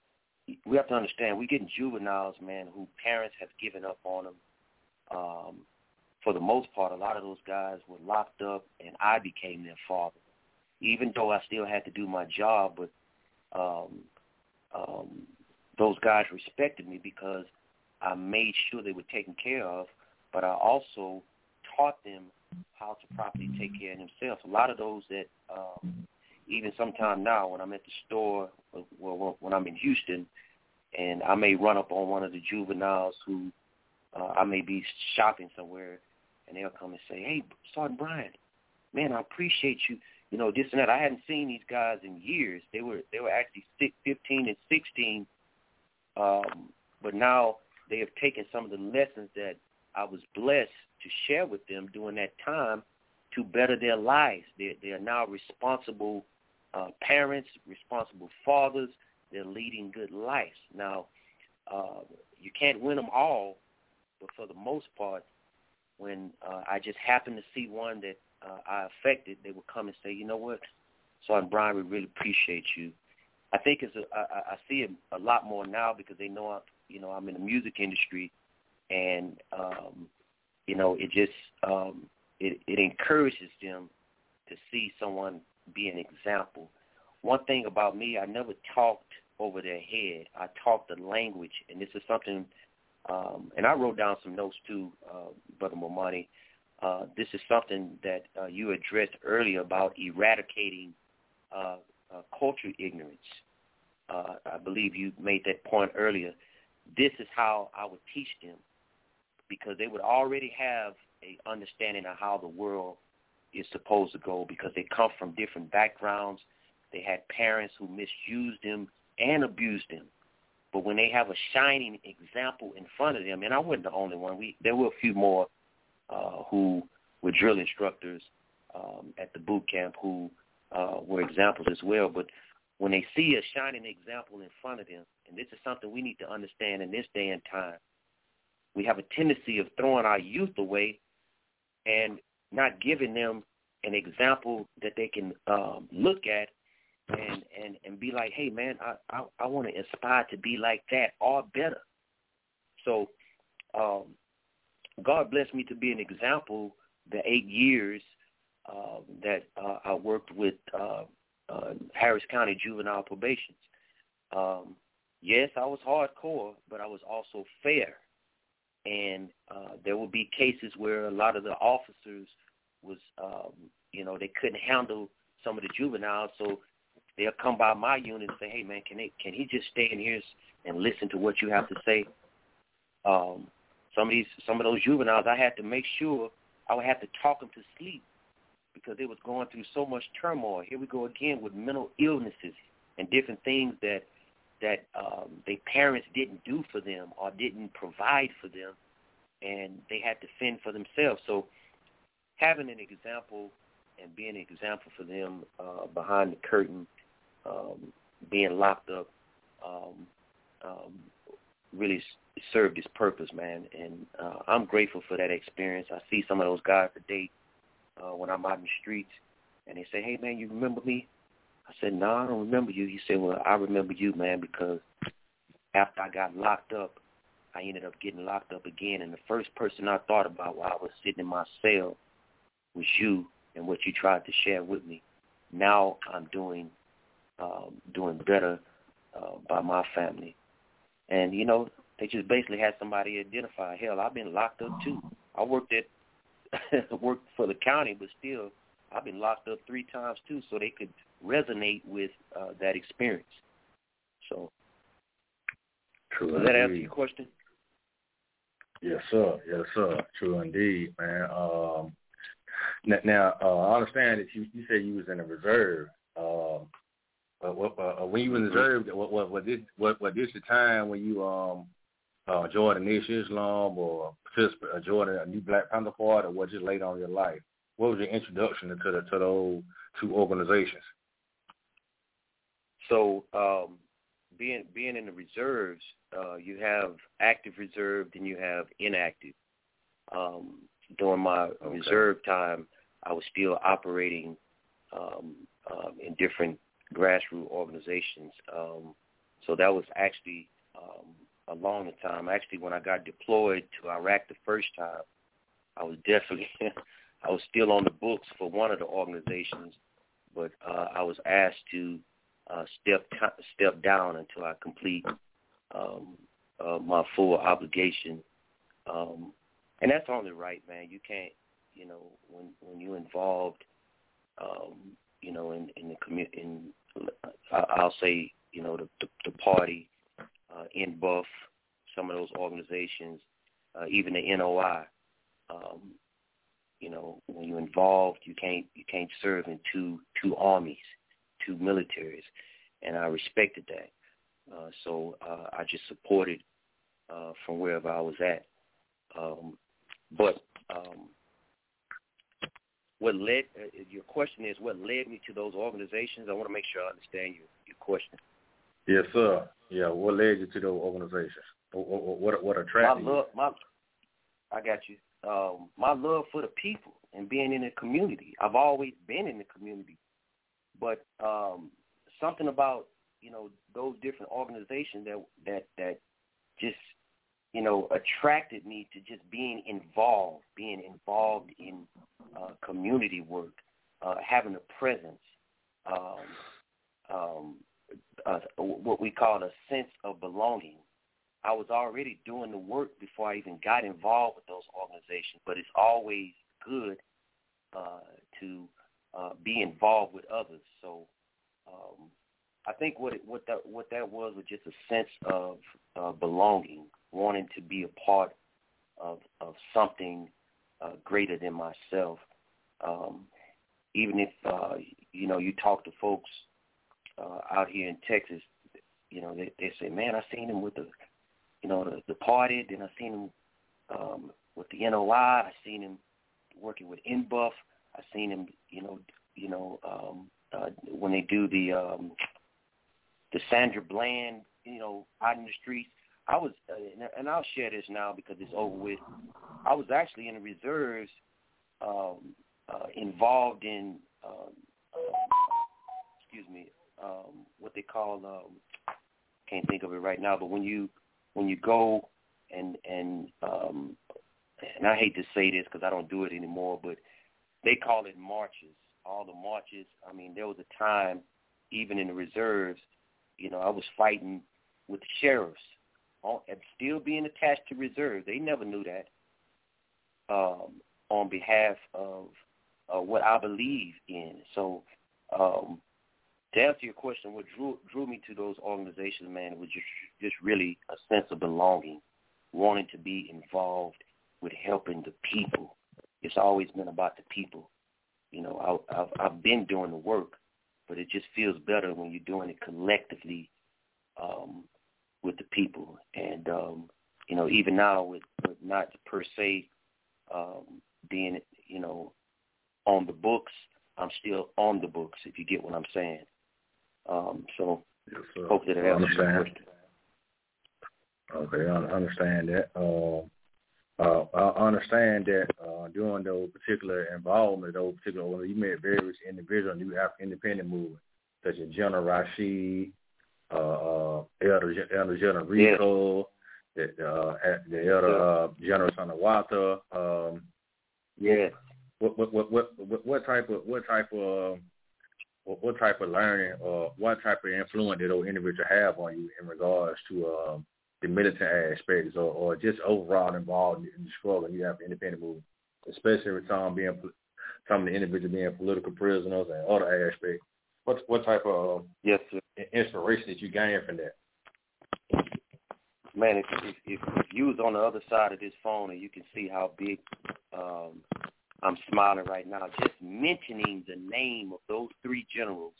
we have to understand, we're getting juveniles, man, who parents have given up on them. Um, for the most part, a lot of those guys were locked up, and I became their father. Even though I still had to do my job, but um, um, those guys respected me because I made sure they were taken care of, but I also taught them how to properly take care of themselves. A lot of those that, um, even sometime now when I'm at the store, well, when I'm in Houston, and I may run up on one of the juveniles who uh, I may be shopping somewhere, and they'll come and say, "Hey, Sergeant Brian, man, I appreciate you. You know, this and that." I hadn't seen these guys in years. They were they were actually six, fifteen and sixteen, um, but now they have taken some of the lessons that I was blessed to share with them during that time to better their lives. They they are now responsible uh, parents, responsible fathers. They're leading good lives. Now, uh, you can't win them all, but for the most part, when uh, I just happen to see one that Uh, I affected, they would come and say, "You know what, Sergeant Brian, we really appreciate you." I think it's a, I, I see it a lot more now because they know, I, you know, I'm in the music industry, and um, you know, it just um, it, it encourages them to see someone be an example. One thing about me, I never talked over their head. I talked the language, and this is something. Um, and I wrote down some notes too, uh, Brother Momani. Uh, this is something that uh, you addressed earlier about eradicating uh, uh, cultural ignorance. Uh, I believe you made that point earlier. This is how I would teach them, because they would already have an understanding of how the world is supposed to go, because they come from different backgrounds. They had parents who misused them and abused them. But when they have a shining example in front of them, and I wasn't the only one. We there were a few more Uh, who were drill instructors um, at the boot camp who uh, were examples as well. But when they see a shining example in front of them, and this is something we need to understand in this day and time, we have a tendency of throwing our youth away and not giving them an example that they can um, look at and, and, and be like, "Hey, man, I, I, I want to aspire to be like that or better." So um, God blessed me to be an example the eight years uh, that uh, I worked with uh, uh, Harris County Juvenile Probation. Um, yes, I was hardcore, but I was also fair. And uh, there would be cases where a lot of the officers was, um, you know, they couldn't handle some of the juveniles, so they'll come by my unit and say, "Hey, man, can they, can he just stay in here and listen to what you have to say?" Um, Some of these, some of those juveniles, I had to make sure I would have to talk them to sleep because they was going through so much turmoil. Here we go again with mental illnesses and different things that that um, their parents didn't do for them or didn't provide for them, and they had to fend for themselves. So having an example and being an example for them uh, behind the curtain, um, being locked up, um, um, really served its purpose, man. And uh, I'm grateful for that experience. I see some of those guys today uh, when I'm out in the streets, and they say, hey, man, you remember me? I said, no, I don't remember you. He said, well, I remember you, man, because after I got locked up, I ended up getting locked up again. And the first person I thought about while I was sitting in my cell was you and what you tried to share with me. Now I'm doing um, doing better uh, by my family. And, you know, they just basically had somebody identify, hell, I've been locked up too. I worked at worked for the county, but still I've been locked up three times too, so they could resonate with uh, that experience. So, True does that answer indeed. your question? Yes, sir. Yes, sir. True indeed, man. Um, now, now uh, I understand that you, you said you was in the reserve. Um, uh, what, uh, when you were in the reserve, what, what, what, this, what, what this the time when you um, uh, joined the Nation of Islam or participate, uh, joined a New Black Panther Party, or what just later on in your life? What was your introduction to the to those two organizations? So, um, being being in the reserves, uh, you have active reserve, then you have inactive. Um, during my okay. reserve time, I was still operating um, um, in different grassroots organizations. Um, so that was actually um, a long time. Actually, when I got deployed to Iraq the first time, I was definitely I was still on the books for one of the organizations, but uh, I was asked to Uh, step step down until I complete um, uh, my full obligation, um, and that's only right, man. You can't, you know, when when you're involved, um, you know, in in the commu- in I'll say, you know, the the, the party, uh, N B U F, some of those organizations, uh, even the N O I. Um, you know, when you're involved, you can't you can't serve in two two armies. two militaries, and I respected that. Uh, so uh, I just supported uh, from wherever I was at. Um, but um, what led, uh, your question is, what led me to those organizations? I want to make sure I understand your, your question. Yes, sir. Yeah, what led you to those organizations? What, what, what attracted my love, you? My, I got you. Um, my love for the people and being in the community. I've always been in the community. But um, something about, you know, those different organizations that, that that just, you know, attracted me to just being involved, being involved in uh, community work, uh, having a presence, um, um, uh, what we call a sense of belonging. I was already doing the work before I even got involved with those organizations, but it's always good uh, to Uh, be involved with others. So um, I think what it, what that what that was was just a sense of uh, belonging, wanting to be a part of of something uh, greater than myself. Um, even if uh, you know you talk to folks uh, out here in Texas, you know they, they say, "Man, I seen him with the you know the, the party. Then I seen him um, with the N O I. I seen him working with N B U F. I seen him, you know, you know, um, uh, when they do the um, the Sandra Bland, you know, out in the streets. I was, uh, and I'll share this now because it's over with. I was actually in the reserves, um, uh, involved in, um, uh, excuse me, um, what they call, um, can't think of it right now, but when you when you go and and um, and I hate to say this because I don't do it anymore, but they call it marches, all the marches. I mean, there was a time, even in the reserves, you know, I was fighting with the sheriffs and still being attached to reserve. They never knew that um, on behalf of uh, what I believe in. So um, to answer your question, what drew, drew me to those organizations, man, was just, just really a sense of belonging, wanting to be involved with helping the people. It's always been about the people. You know, I, I've, I've been doing the work, but it just feels better when you're doing it collectively um, with the people. And, um, you know, even now with, with not per se um, being, you know, on the books, I'm still on the books, if you get what I'm saying. Um, so yes, sir. hopefully that answers your question. Okay, I understand that. Uh, uh, I understand that uh, during those particular involvement, those particular, when you met various individuals, you have independent movement, such as General Rashid, uh, uh, Elder, Elder General Rico, yes. the, uh, the Elder uh, General Sanawata. Um, yes. What what what what what type of what type of what, what type of learning or what type of influence did those individuals have on you in regards to um, the militant aspects or, or just overall involved in the struggle you have independent movement, especially with some being some of the individuals being political prisoners and other aspects. What what type of yes, sir. inspiration did you gain from that? Man, if, if, if you was on the other side of this phone and you can see how big um, I'm smiling right now, just mentioning the name of those three generals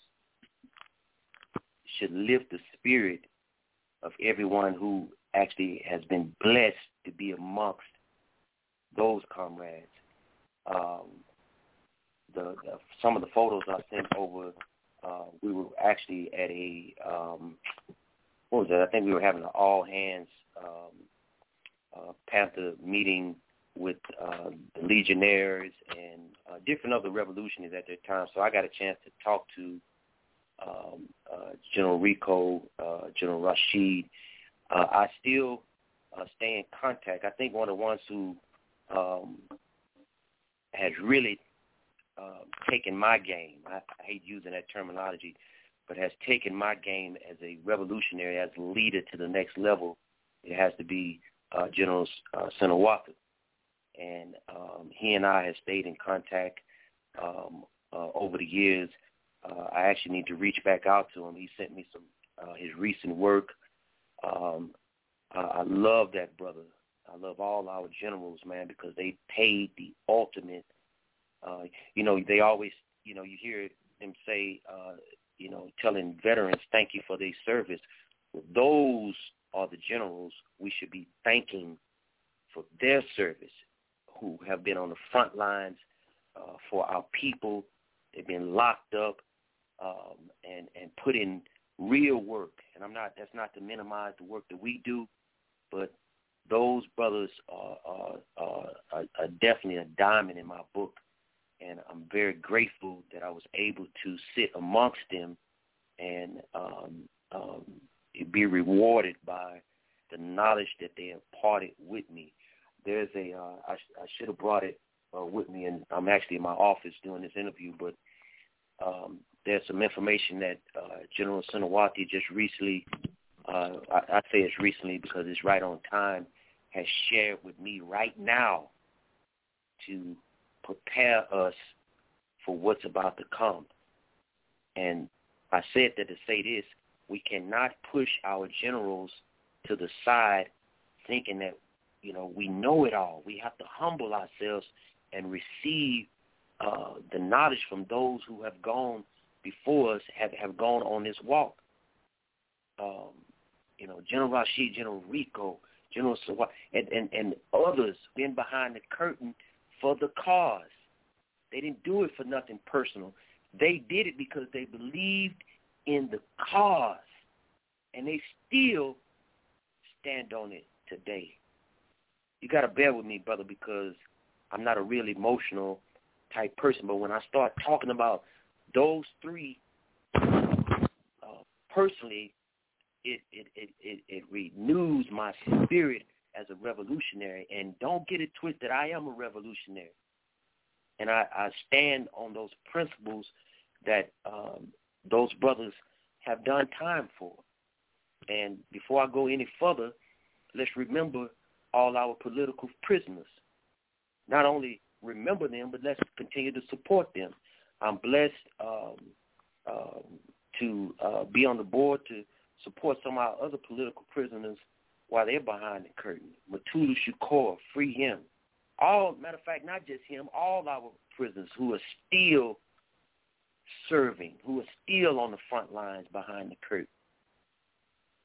should lift the spirit of everyone who actually has been blessed to be amongst those comrades. Um, the, the some of the photos I sent over, uh, we were actually at a um, what was that? I think we were having an all hands um, uh, Panther meeting with uh, the Legionnaires and uh, different other revolutionaries at that time. So I got a chance to talk to um, uh, General Rico, uh, General Rashid. Uh, I still uh, stay in contact. I think one of the ones who um, has really uh, taken my game, I, I hate using that terminology, but has taken my game as a revolutionary, as a leader to the next level, it has to be uh, General uh, Senawaka. And um, he and I have stayed in contact um, uh, over the years. Uh, I actually need to reach back out to him. He sent me some uh, his recent work. Um, I, I love that brother. I love all our generals, man, because they paid the ultimate. Uh, you know, they always, you know, you hear them say, uh, you know, telling veterans, thank you for their service. Well, those are the generals we should be thanking for their service, who have been on the front lines uh, for our people. They've been locked up um, and, and put in real work. And I'm not, that's not to minimize the work that we do, but those brothers are, are, are, are definitely a diamond in my book. And I'm very grateful that I was able to sit amongst them and um, um, be rewarded by the knowledge that they imparted with me. There's a, uh, I, sh- I should have brought it uh, with me, and I'm actually in my office doing this interview, but um, there's some information that uh, General Senawati just recently, uh, I, I say it's recently because it's right on time, has shared with me right now to prepare us for what's about to come. And I said that to say this, we cannot push our generals to the side thinking that, you know, we know it all. We have to humble ourselves and receive uh, the knowledge from those who have gone before us, have, have gone on this walk. Um, you know, General Rashid, General Rico, General Sawat, and, and, and others been behind the curtain for the cause. They didn't do it for nothing personal. They did it because they believed in the cause, and they still stand on it today. You got to bear with me, brother, because I'm not a real emotional type person, but when I start talking about those three, uh, personally, it, it, it, it, it renews my spirit as a revolutionary. And don't get it twisted, I am a revolutionary. And I, I stand on those principles that um, those brothers have done time for. And before I go any further, let's remember all our political prisoners. Not only remember them, but let's continue to support them. I'm blessed um, um, to uh, be on the board to support some of our other political prisoners while they're behind the curtain. Matutu Shakur, free him. All, matter of fact, not just him, all our prisoners who are still serving, who are still on the front lines behind the curtain.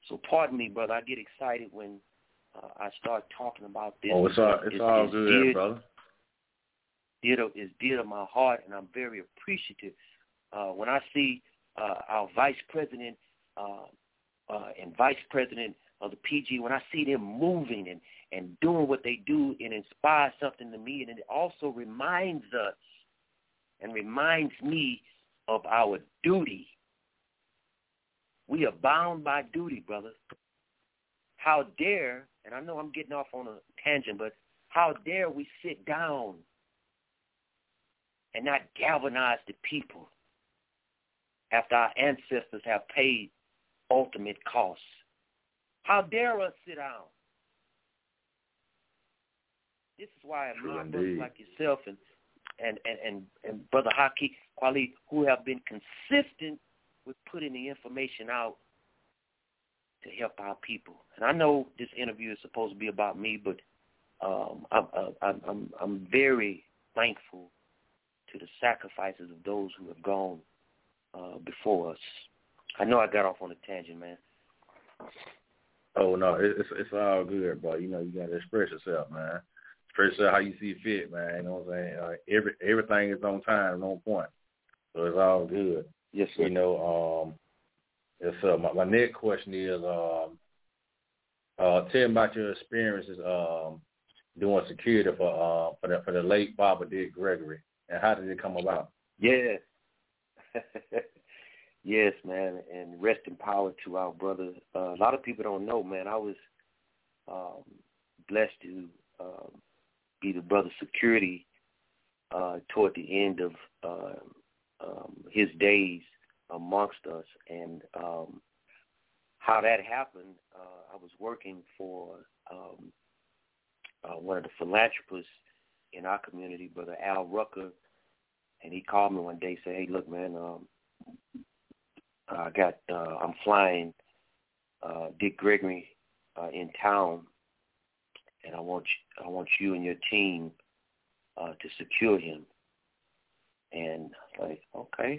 So pardon me, brother. I get excited when uh, I start talking about this. Oh, it's all, it's, it's all good, dear, brother. Dear to, it's dear to my heart, and I'm very appreciative. Uh, when I see uh, our vice president uh, uh, and vice president of the P G, when I see them moving and, and doing what they do, it inspires something to me, and it also reminds us and reminds me of our duty. We are bound by duty, brother. How dare, and I know I'm getting off on a tangent, but how dare we sit down and not galvanize the people after our ancestors have paid ultimate costs? How dare us sit down? This is why my brothers like yourself and and, and, and, and Brother Haki Kweli, who have been consistent with putting the information out to help our people. And I know this interview is supposed to be about me, but um, I'm, I'm, I'm, I'm very thankful to the sacrifices of those who have gone uh, before us. I know I got off on a tangent, man. Oh, no, it's it's all good, bro. You know, you got to express yourself, man. Express yourself how you see fit, man. You know what I'm saying? Uh, every Everything is on time and on point. So it's all good. Yes, sir. You know, um, yes, sir. My, my next question is, um, uh, tell me about your experiences um, doing security for uh, for the for the late Baba Dick Gregory, and how did it come about? Yeah. Yes, man, and rest in power to our brother. Uh, a lot of people don't know, man. I was um, blessed to uh, be the brother security uh, toward the end of uh, um, his days amongst us, and um, how that happened. Uh, I was working for um, uh, one of the philanthropists in our community, Brother Al Rucker, and he called me one day and said, "Hey, look, man." Um, I got. Uh, I'm flying uh, Dick Gregory uh, in town, and I want you, I want you and your team uh, to secure him. And I was like, okay.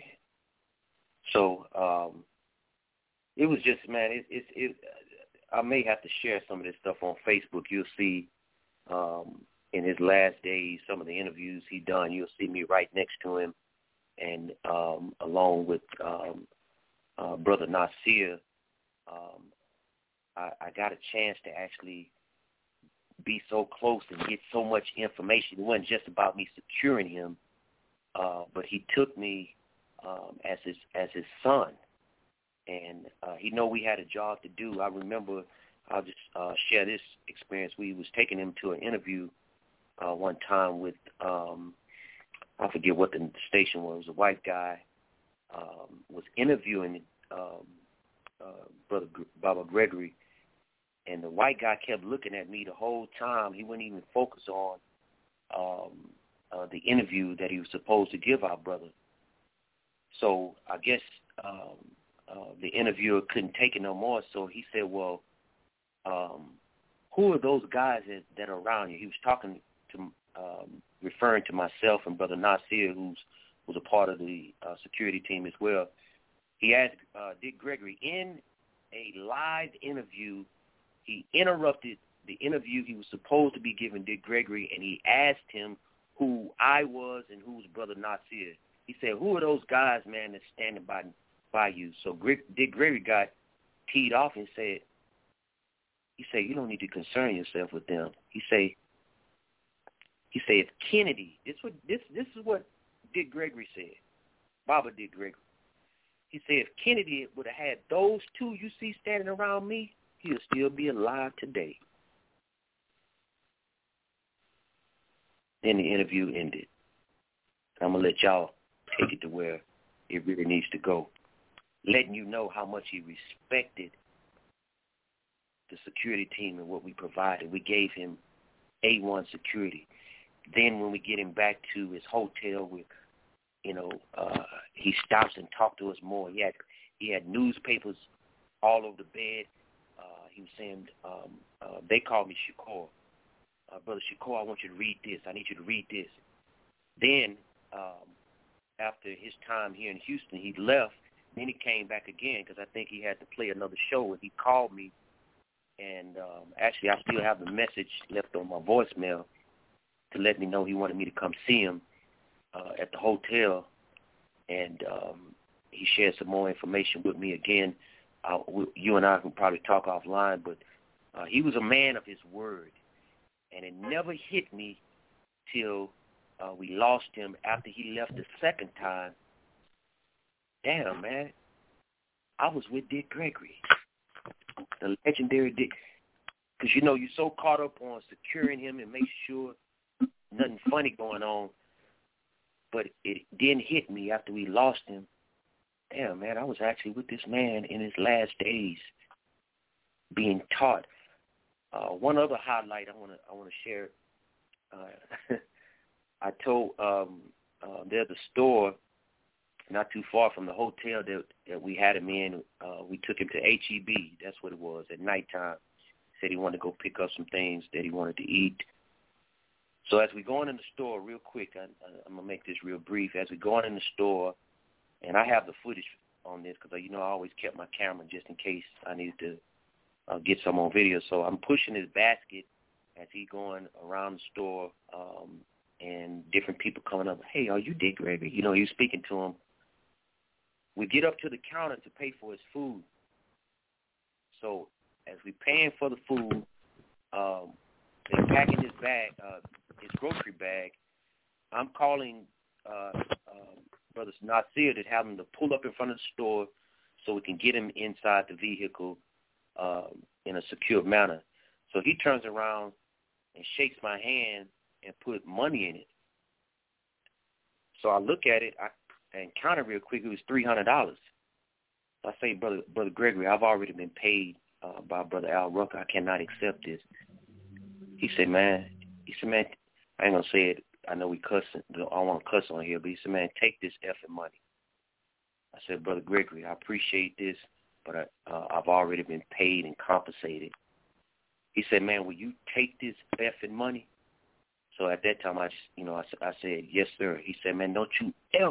So um, it was just, man. It, it, it. I may have to share some of this stuff on Facebook. You'll see um, in his last days some of the interviews he done. You'll see me right next to him, and um, along with. Um, Uh, Brother Nasir, um, I, I got a chance to actually be so close and get so much information. It wasn't just about me securing him, uh, but he took me um, as his as his son, and uh, he know we had a job to do. I remember, I'll just uh, share this experience. We was taking him to an interview uh, one time with, um, I forget what the station was, it was a white guy. Um, was interviewing um, uh, Brother G- Baba Gregory, and the white guy kept looking at me the whole time. He wouldn't even focus on um, uh, the interview that he was supposed to give our brother. So I guess um, uh, the interviewer couldn't take it no more, so he said, well, um, who are those guys that, that are around you? He was talking to, um, referring to myself and Brother Nasir, who's was a part of the uh, security team as well. He asked uh, Dick Gregory in a live interview, he interrupted the interview he was supposed to be giving Dick Gregory, and he asked him who I was and who's Brother Nasir. He said, who are those guys, man, that's standing by by you? So Greg, Dick Gregory got teed off and said, he said, you don't need to concern yourself with them. He said, he said, if Kennedy, this what this this is what Dick Gregory said, Baba Dick Gregory. He said, if Kennedy would have had those two you see standing around me, he'll still be alive today. Then the interview ended. I'm going to let y'all take it to where it really needs to go, letting you know how much he respected the security team and what we provided. We gave him A one security. Then when we get him back to his hotel, with, you know, uh, he stops and talks to us more. He had he had newspapers all over the bed. Uh, he was saying, um, uh, they called me Shakur. Uh, Brother Shakur, I want you to read this. I need you to read this. Then um, after his time here in Houston, he left. Then he came back again because I think he had to play another show, and he called me. And um, actually, I still have the message left on my voicemail to let me know he wanted me to come see him uh, at the hotel. And um, he shared some more information with me again. Uh, we, you and I can probably talk offline, but uh, he was a man of his word. And it never hit me till uh, we lost him after he left the second time. Damn, man. I was with Dick Gregory, the legendary Dick. Because, you know, you're so caught up on securing him and making sure nothing funny going on. But it didn't hit me after we lost him. Damn, man, I was actually with this man in his last days being taught. Uh, one other highlight I want to I want to share. Uh, I told um, uh, there's a store not too far from the hotel that, that we had him in. Uh, we took him to H E B. That's what it was, at nighttime. Said he wanted to go pick up some things that he wanted to eat. So as we go in the store, real quick, I, I, I'm going to make this real brief. As we go in the store, and I have the footage on this because, you know, I always kept my camera just in case I needed to uh, get some on video. So I'm pushing his basket as he going around the store, um, and different people coming up. Hey, are you Dick Gregory? You know, he was speaking to him. We get up to the counter to pay for his food. So as we paying for the food, um, they're packing his bag, uh, his grocery bag. I'm calling uh, uh, Brother Nasir to have him to pull up in front of the store so we can get him inside the vehicle uh, in a secure manner. So he turns around and shakes my hand and put money in it. So I look at it I, and count it real quick. It was three hundred dollars. I say, Brother Brother Gregory, I've already been paid uh, by Brother Al Rucker. I cannot accept this. He said, man, he said, man, I ain't going to say it. I know we cussing. I don't want to cuss on here, but he said, man, take this effing money. I said, Brother Gregory, I appreciate this, but I, uh, I've already been paid and compensated. He said, man, will you take this effing money? So at that time, I, just, you know, I, I said, yes, sir. He said, man, don't you ever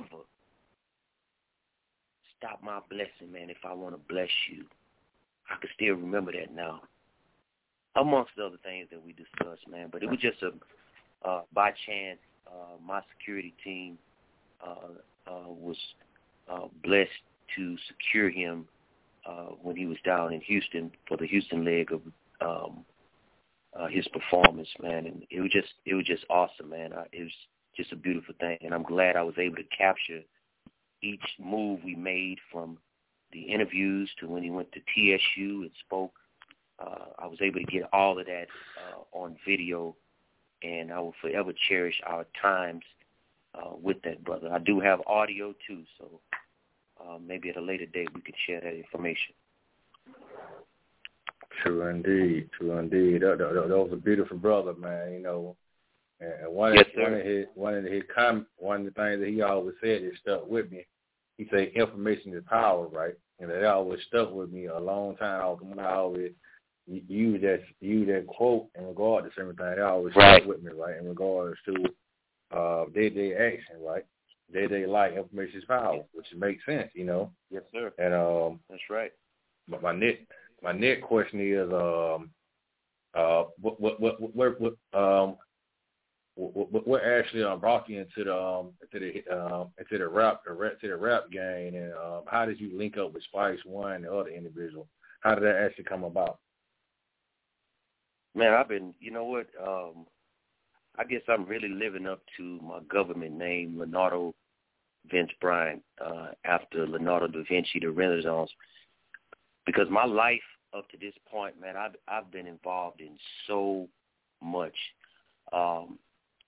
stop my blessing, man, if I want to bless you. I can still remember that now, amongst the other things that we discussed, man. But it was just a, uh, by chance, uh, my security team uh, uh, was uh, blessed to secure him uh, when he was down in Houston for the Houston leg of um, uh, his performance, man. And it was just, it was just awesome, man. I, it was just a beautiful thing, and I'm glad I was able to capture each move we made, from the interviews to when he went to T S U and spoke. Uh, I was able to get all of that uh, on video, and I will forever cherish our times uh, with that brother. I do have audio, too, so uh, maybe at a later date we can share that information. True indeed, true indeed. That, that, that was a beautiful brother, man, you know. And one, yes, of, one, of his, one of his com- one of the things that he always said that stuck with me, he said information is power, right? And that always stuck with me a long time. I always use that use that quote in regard to everything. It always right. stuck with me, right? In regards to uh, day-to-day action, right? Day-to-day life, information is power, which makes sense, you know. Yes, sir. And um, that's right. But my next my next question is um uh what what what what, what um. What, what actually um, brought you into the um, into the um, into the rap to the rap game, and um, how did you link up with Spice One and the other individual? How did that actually come about? Man, I've been, you know what? Um, I guess I'm really living up to my government name, Leonardo Vince Bryant, uh, after Leonardo da Vinci, the Renaissance, because my life up to this point, man, I've I've been involved in so much. Um,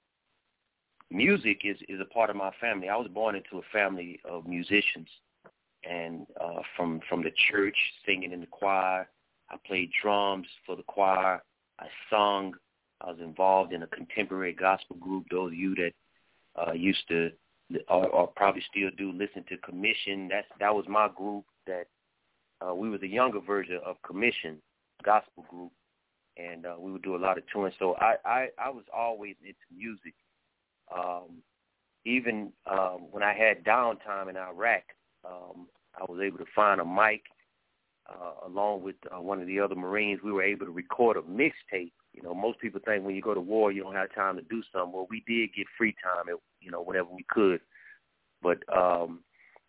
Music is, is a part of my family. I was born into a family of musicians, and uh, from from the church, singing in the choir. I played drums for the choir. I sung. I was involved in a contemporary gospel group. Those of you that uh, used to, or, or probably still do, listen to Commission. That's that was my group. That uh, we were the younger version of Commission gospel group, and uh, we would do a lot of touring. So I, I, I was always into music. Um, even um, when I had downtime in Iraq, um, I was able to find a mic uh, along with uh, one of the other Marines. We were able to record a mixtape. You know, most people think when you go to war, you don't have time to do something. Well, we did get free time, you know, whenever we could. But um,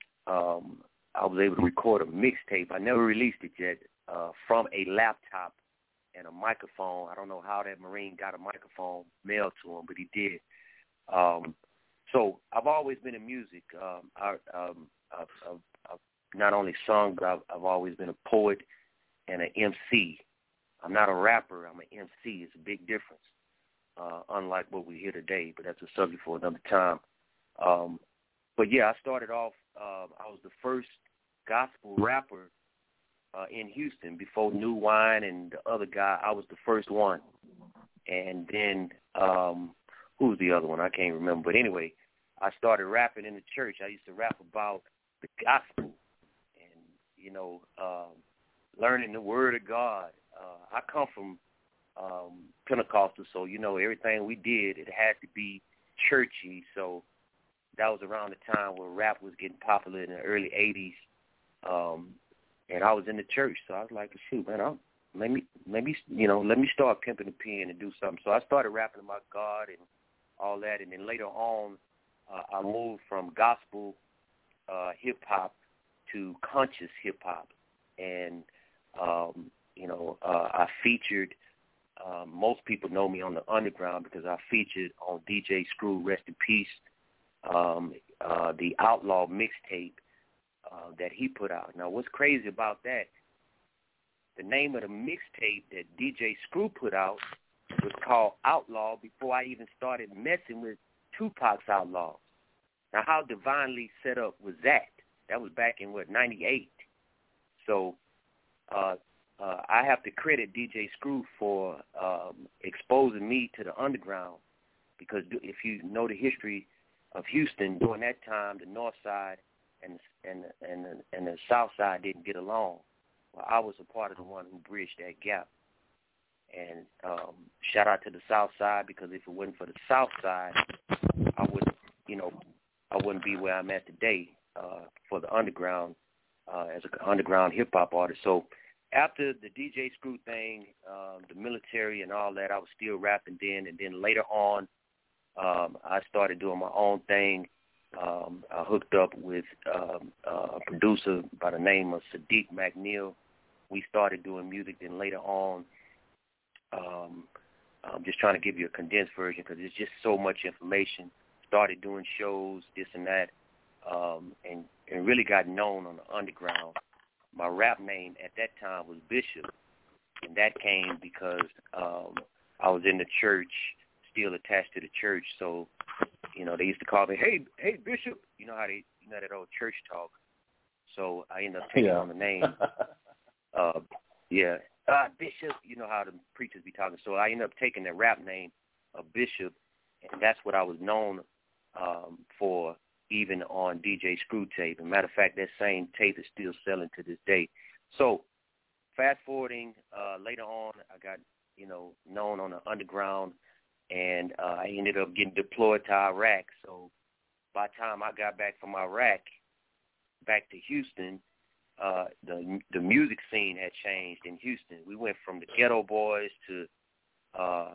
um, I was able to record a mixtape. I never released it yet, uh, from a laptop and a microphone. I don't know how that Marine got a microphone mailed to him, but he did. Um, so I've always been in music. Um, I, um, I've, I've, I've not only sung, but I've, I've always been a poet and an M C. I'm not a rapper. I'm an M C. It's a big difference, uh, unlike what we hear today, but that's a subject for another time. Um, but, yeah, I started off, uh, I was the first gospel rapper uh, in Houston. Before New Wine and the other guy, I was the first one. And then um, who was the other one? I can't remember. But anyway, I started rapping in the church. I used to rap about the gospel and, you know, um, learning the word of God. Uh, I come from um, Pentecostal, so, you know, everything we did, it had to be churchy. So that was around the time where rap was getting popular in the early eighties. Um, and I was in the church, so I was like, shoot, man, I'll, let me, let me, you know, let me start pimping the pen and do something. So I started rapping about God and all that, and then later on, uh, I moved from gospel uh, hip-hop to conscious hip-hop. And, um, you know, uh, I featured, um, most people know me on the underground because I featured on D J Screw, rest in peace, um, uh, the Outlaw mixtape uh, that he put out. Now, what's crazy about that, the name of the mixtape that D J Screw put out was called Outlaw before I even started messing with Tupac's Outlaws. Now, how divinely set up was that? That was back in, what, ninety-eight. So uh, uh, I have to credit D J Screw for um, exposing me to the underground, because if you know the history of Houston during that time, the north side and and and and the south side didn't get along. Well, I was a part of the one who bridged that gap. And um, shout out to the south side, because if it wasn't for the south side, I wouldn't, you know, I wouldn't be where I'm at today uh, for the underground uh, as an underground hip hop artist. So after the D J Screw thing, uh, the military and all that, I was still rapping then. And then later on, um, I started doing my own thing. Um, I hooked up with um, uh, a producer by the name of Sadiq McNeil. We started doing music. Then later on, um, I'm just trying to give you a condensed version because there's just so much information. Started doing shows, this and that, um, and, and really got known on the underground. My rap name at that time was Bishop, and that came because um, I was in the church, still attached to the church. So, you know, they used to call me, hey, hey, Bishop. You know how they, you know that old church talk. So I ended up taking yeah. on the name. uh, yeah, uh, Bishop. You know how the preachers be talking. So I ended up taking the rap name of Bishop, and that's what I was known um, for, even on D J Screw tape. As a matter of fact, that same tape is still selling to this day. So fast forwarding, uh, later on, I got, you know, known on the underground, and uh, I ended up getting deployed to Iraq. So by the time I got back from Iraq, back to Houston, uh, the the music scene had changed in Houston. We went from the Ghetto Boys to, uh,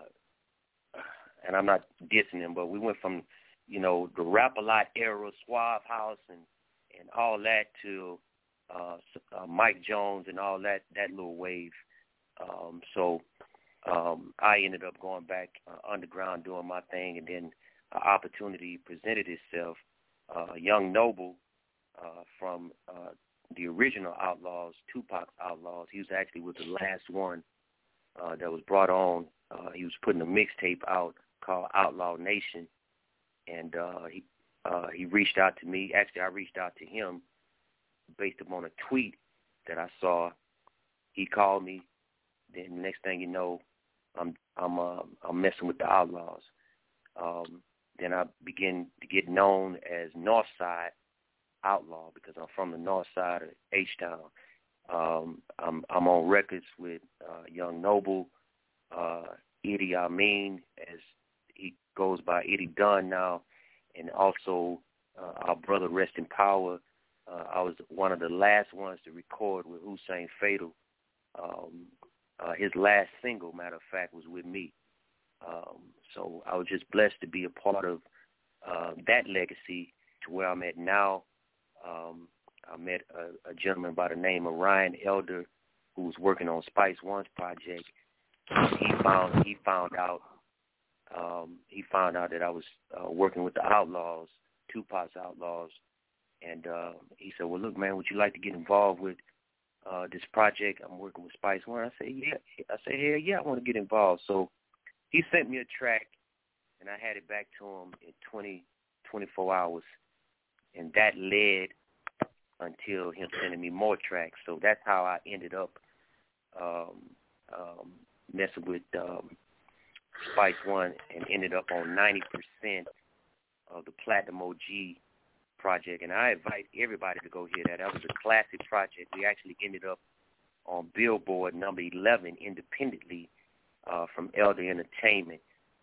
and I'm not dissing them, but we went from, you know, the Rap-A-Lot era, Suave House and, and all that to uh, uh, Mike Jones and all that, that little wave. Um, so um, I ended up going back uh, underground doing my thing, and then an opportunity presented itself. Uh, Young Noble uh, from uh, the original Outlaws, Tupac's Outlaws, he was actually with the last one uh, that was brought on. Uh, he was putting a mixtape out called Outlaw Nation. And uh, he uh, he reached out to me. Actually, I reached out to him based upon a tweet that I saw. He called me. Then the next thing you know, I'm I'm uh, I'm messing with the Outlaws. Um, then I begin to get known as Northside Outlaw because I'm from the north side of H-Town. Um, I'm I'm on records with uh, Young Noble, uh, Idi Amin, as he goes by Eddie Dunn now, and also uh, our brother, rest in power, uh, I was one of the last ones to record with Hussein Fatal. Um, uh, his last single, matter of fact, was with me. Um, so I was just blessed to be a part of uh, that legacy to where I'm at now. Um, I met a, a gentleman by the name of Ryan Elder, who was working on Spice One's project. He found he found out um, he found out that I was uh, working with the Outlaws, Tupac's Outlaws, and uh, he said, "Well, look, man, would you like to get involved with uh, this project? I'm working with Spice One." I said, "Yeah." I said, "Hell yeah, I want to get involved." So he sent me a track, and I had it back to him in twenty, twenty-four hours, and that led until him sending me more tracks. So that's how I ended up um, um, messing with um, Spice One and ended up on ninety percent of the Platinum O G project. And I invite everybody to go hear that. That was a classic project. We actually ended up on Billboard number eleven independently uh, from Elder Entertainment.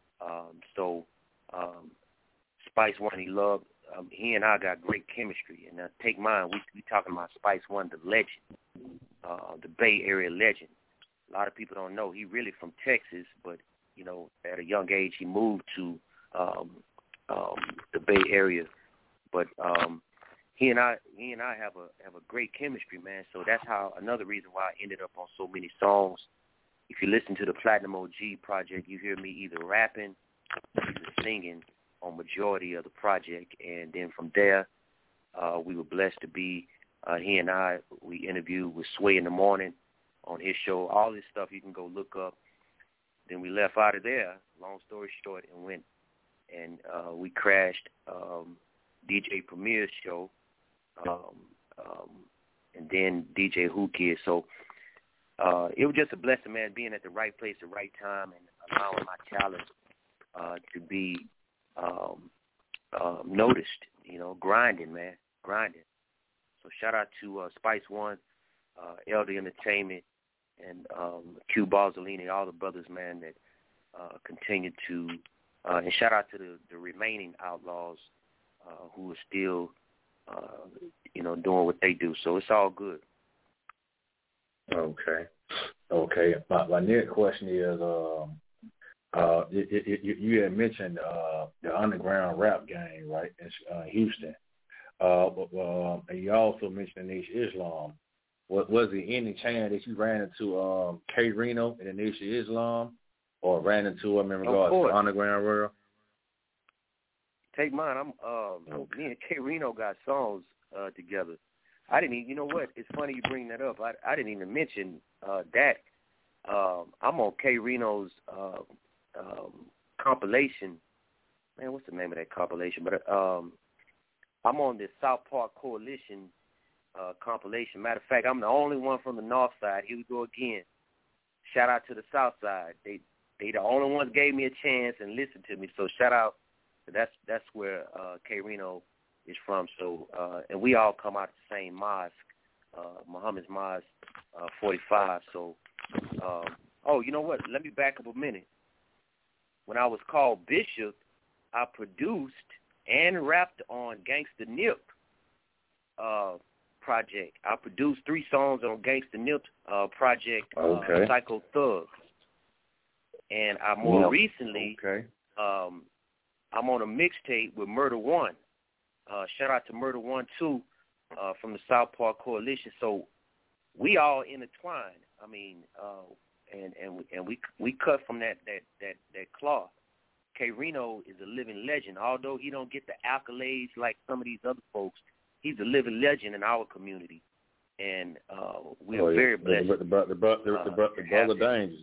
Um, so um, Spice One, he loved. Um, he and I got great chemistry. And uh, take mine, we we talking about Spice One, the legend, uh, the Bay Area legend. A lot of people don't know he really from Texas, but you know, at a young age he moved to um, um, the Bay Area. But um, he and I, he and I have a have a great chemistry, man. So that's how another reason why I ended up on so many songs. If you listen to the Platinum O G project, you hear me either rapping or either singing on majority of the project, and then from there, uh, we were blessed to be, uh, he and I, we interviewed with Sway in the Morning on his show. All this stuff you can go look up. Then we left out of there, long story short, and went and uh, we crashed um, D J Premier's show, um, um, and then D J Who Kid. So uh, it was just a blessing, man, being at the right place at the right time and allowing my talent uh, to be Um, um, noticed, you know, grinding, man, grinding. So shout out to uh, Spice One, uh, Elder Entertainment, and um, Q Balzolini, all the brothers, man, that uh, continue to, uh, and shout out to the, the remaining Outlaws uh, who are still, uh, you know, doing what they do. So it's all good. Okay. Okay. My, my next question is, um, Uh, you, you, you had mentioned uh, the underground rap game, right, in uh, Houston. Uh, but, uh, and you also mentioned Nation Islam. Was, was there any chance that you ran into um, K Reno in the Nation Islam, or ran into him in regards to the underground world? Take mine. I'm um, okay. Me and K Reno got songs uh, together. I didn't even. You know what? It's funny you bring that up. I I didn't even mention uh, that. Um, I'm on K Reno's. Uh, Um, compilation, man, what's the name of that compilation? But um, I'm on the South Park Coalition uh, compilation. Matter of fact, I'm the only one from the North Side. Here we go again. Shout out to the South Side. They they the only ones gave me a chance and listened to me. So shout out. That's that's where uh, K Reno is from. So uh, and we all come out of the same mosque, uh, Muhammad's Mosque, uh, forty-five. So um, oh, you know what? Let me back up a minute. When I was called Bishop, I produced and rapped on Gangsta Nip uh, project. I produced three songs on Gangsta Nip uh, project, okay. uh, Psycho Thugs. And I more yep. recently, okay. um, I'm on a mixtape with Murder One. Uh, shout out to Murder One, too, uh, from the South Park Coalition. So we all intertwined. I mean, uh, And and we, and we we cut from that that that that cloth. K Reno is a living legend. Although he don't get the accolades like some of these other folks, he's a living legend in our community, and uh, we are oh, yeah. very blessed. The the the, the, the, the, the brother dangerous.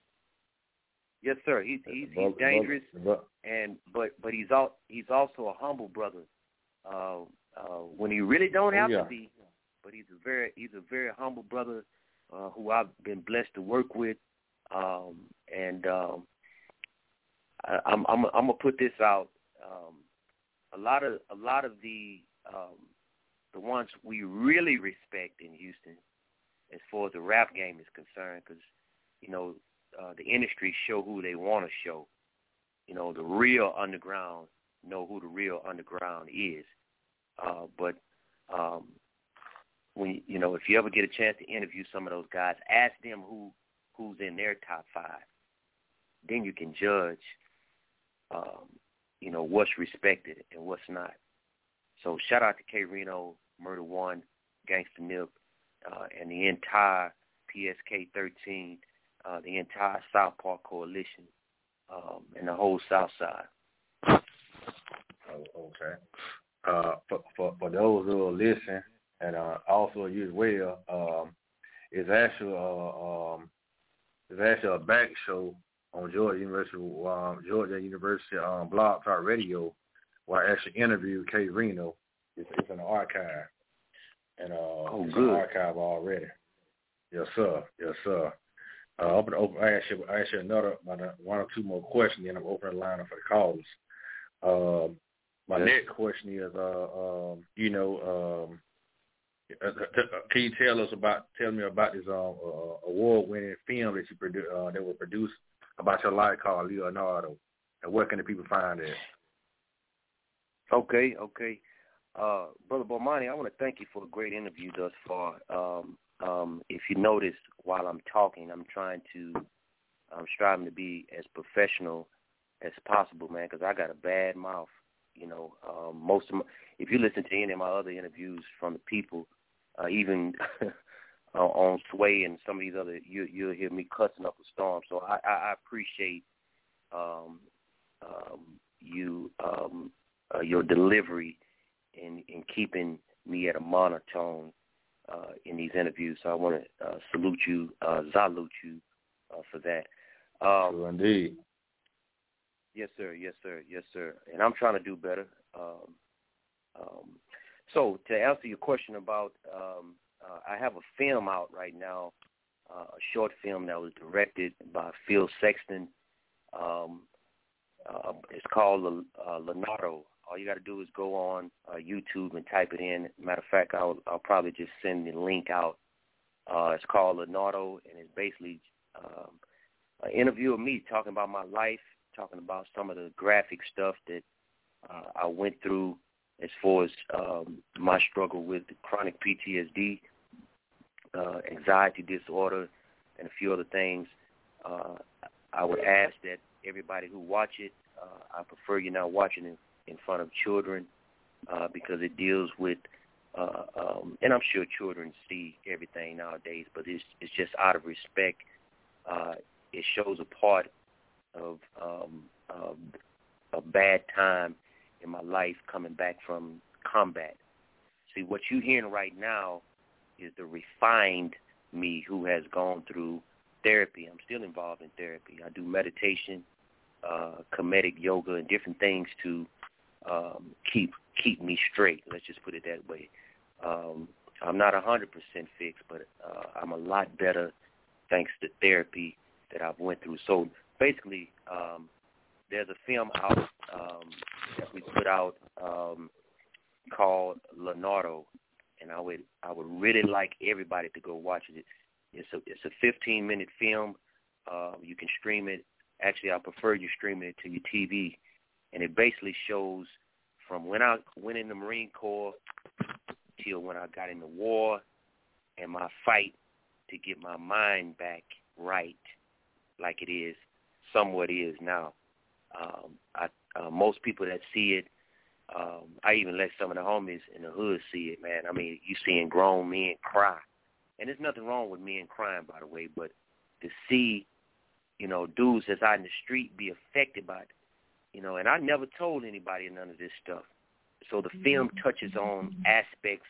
Yes, sir. He's he's, he's dangerous, and but but he's all he's also a humble brother. Uh, uh, when he really don't have oh, yeah. to be, but he's a very he's a very humble brother. Uh, who I've been blessed to work with, um, and um, I, I'm, I'm, I'm gonna put this out. Um, a lot of a lot of the um, the ones we really respect in Houston, as far as the rap game is concerned, because you know uh, the industry show who they want to show. You know, the real underground know who the real underground is. Uh, but um, when you know, if you ever get a chance to interview some of those guys, ask them who who's in their top five. Then you can judge, um, you know, what's respected and what's not. So shout out to K Reno, Murder One, Gangsta Nip, uh, and the entire P S K thirteen, uh, the entire South Park Coalition, um, and the whole South Side. Oh, okay. Uh, for, for for those who are listening, and uh, also you as well, um, it's actually uh, um, it's actually a back show on Georgia University, um, Georgia University um, Blog Talk Radio, where I actually interviewed K Reno. It's, it's in the archive, and uh, oh, it's good. in the archive already. Yes, sir. Yes, sir. Uh, open, open. I ask you, I ask you another, one or two more questions, then I'm opening the line up for the callers. Um, my yes. next question is, uh, um, you know, um, uh, can you tell us about, tell me about this uh, uh, award-winning film that you produ- uh, that was produced about your life called Leonardo, and where can the people find it? Okay, okay. Uh, Brother Bomani, I want to thank you for a great interview thus far. Um, um, if you notice, while I'm talking, I'm trying to, I'm striving to be as professional as possible, man, because I got a bad mouth. You know, um, most of my, if you listen to any of my other interviews from the people, uh, even uh, on Sway and some of these other, you, you'll hear me cussing up a storm. So I, I, I appreciate um, um, you, um, uh, your delivery in, in keeping me at a monotone uh, in these interviews. So I want to uh, salute you, uh, salute you uh, for that. Um, True indeed. Yes, sir. Yes, sir. Yes, sir. And I'm trying to do better. Um, um, so to answer your question about, um, uh, I have a film out right now, uh, a short film that was directed by Phil Sexton. Um, uh, it's called uh, Leonardo. All you got to do is go on uh, YouTube and type it in. Matter of fact, I'll, I'll probably just send the link out. Uh, it's called Leonardo, and it's basically um, an interview of me talking about my life, talking about some of the graphic stuff that uh, I went through as far as um, my struggle with chronic P T S D, uh, anxiety disorder, and a few other things. Uh, I would ask that everybody who watch it, uh, I prefer you not watching it in front of children uh, because it deals with, uh, um, and I'm sure children see everything nowadays, but it's, it's just out of respect. Uh, it shows a part of um, uh, a bad time in my life coming back from combat. See, what you're hearing right now is the refined me who has gone through therapy. I'm still involved in therapy. I do meditation, uh, comedic yoga, and different things to um, keep keep me straight. Let's just put it that way. Um, I'm not one hundred percent fixed, but uh, I'm a lot better thanks to therapy that I've went through. So basically, um, there's a film out um, that we put out um, called Leonardo, and I would I would really like everybody to go watch it. It's a it's a fifteen minute film. Uh, you can stream it. Actually, I prefer you streaming it to your T V, and it basically shows from when I went in the Marine Corps till when I got in the war, and my fight to get my mind back right, like it is. Somewhat is now. Um, I, uh, most people that see it, um, I even let some of the homies in the hood see it, man. I mean, you seeing grown men cry. And there's nothing wrong with men crying, by the way, but to see, you know, dudes that's out in the street be affected by it, you know, and I never told anybody none of this stuff. So the film touches on aspects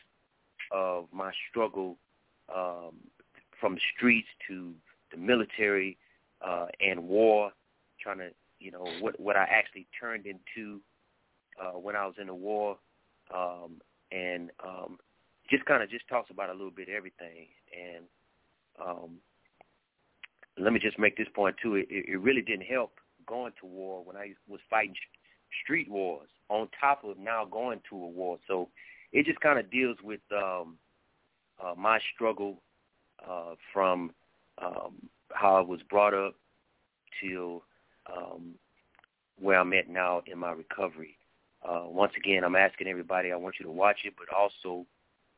of my struggle um, from the streets to the military, Uh, and war, trying to, you know, what what I actually turned into uh, when I was in the war, um, and um, just kind of just talks about a little bit of everything. And um, let me just make this point, too. It, it really didn't help going to war when I was fighting street wars on top of now going to a war. So it just kind of deals with um, uh, my struggle uh, from um, how I was brought up till um, where I'm at now in my recovery. Uh, once again, I'm asking everybody, I want you to watch it, but also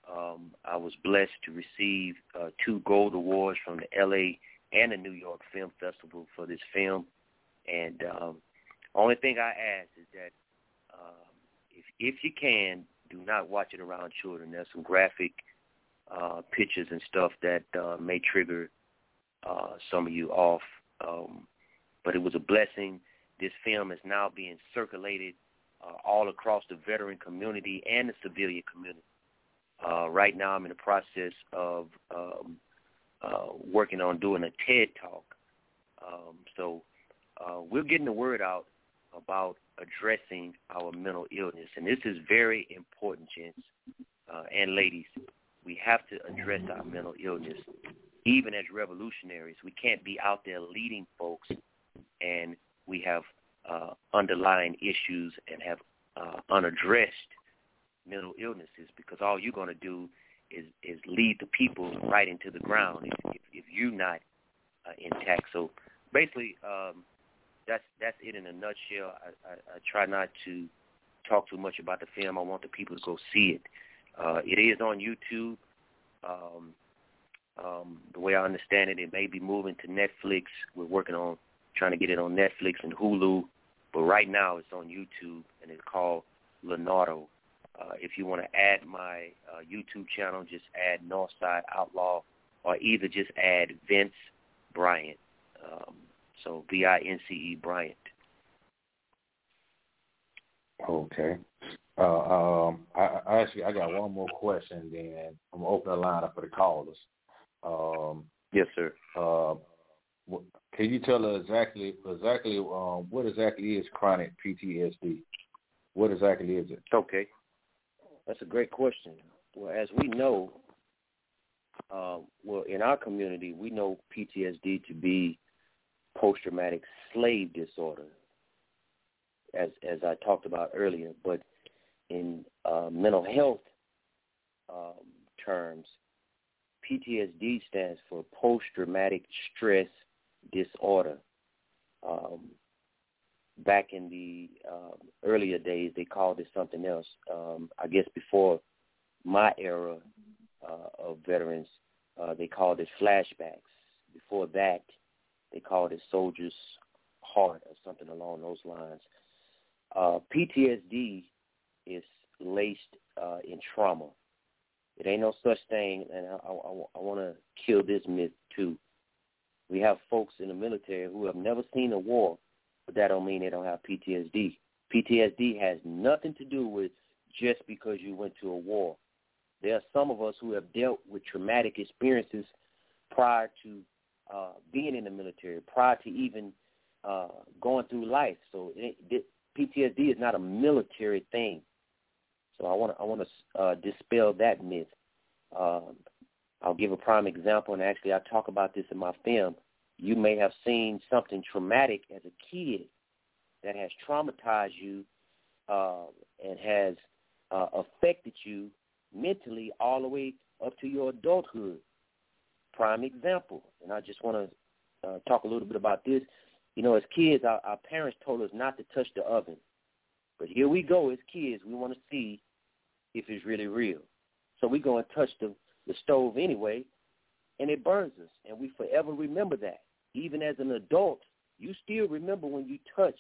Um, I was blessed to receive uh, two gold awards from the L A and the New York Film Festival for this film. And um, only thing I ask is that um, if, if you can, do not watch it around children. There's some graphic uh, pictures and stuff that uh, may trigger uh, some of you off. Um, but it was a blessing. This film is now being circulated uh, all across the veteran community and the civilian community. Uh, right now I'm in the process of um, uh, working on doing a TED Talk. Um, so uh, we're getting the word out about addressing our mental illness. And this is very important, gents uh, and ladies. We have to address our mental illness. Even as revolutionaries, we can't be out there leading folks and we have uh, underlying issues and have uh, unaddressed mental illnesses, because all you're going to do is, is lead the people right into the ground if, if, if you're not uh, intact. So basically, um, that's that's it in a nutshell. I, I, I try not to talk too much about the film. I want the people to go see it. Uh, it is on YouTube. Um, um, the way I understand it, it may be moving to Netflix. We're working on trying to get it on Netflix and Hulu, but right now it's on YouTube, and it's called Leonardo. Uh, if you want to add my uh, YouTube channel, just add Northside Outlaw, or either just add Vince Bryant. Um, so V I N C E Bryant. Okay. Uh, um, I, I actually I got one more question. Then I'm gonna open the line up for the callers. Um, yes, sir. Uh, can you tell us exactly exactly um, what exactly is chronic P T S D? What exactly is it? Okay. That's a great question. Well, as we know, uh, well, in our community, we know P T S D to be post-traumatic slave disorder, as as I talked about earlier. But in uh, mental health um, terms, P T S D stands for post-traumatic stress disorder. Um, Back in the um, earlier days, they called it something else. Um, I guess before my era uh, of veterans, uh, they called it flashbacks. Before that, they called it soldier's heart or something along those lines. Uh, P T S D is laced uh, in trauma. It ain't no such thing, and I, I, I want to kill this myth too. We have folks in the military who have never seen a war, but that don't mean they don't have P T S D. P T S D has nothing to do with just because you went to a war. There are some of us who have dealt with traumatic experiences prior to uh, being in the military, prior to even uh, going through life. So it, it, P T S D is not a military thing. So I want to I want to uh, dispel that myth. Um, I'll give a prime example, and actually I talk about this in my film. You may have seen something traumatic as a kid that has traumatized you uh, and has uh, affected you mentally all the way up to your adulthood. Prime example, and I just want to uh, talk a little bit about this. You know, as kids, our, our parents told us not to touch the oven. But here we go as kids. We want to see if it's really real. So we go and touch the, the stove anyway, and it burns us, and we forever remember that. Even as an adult, you still remember when you touched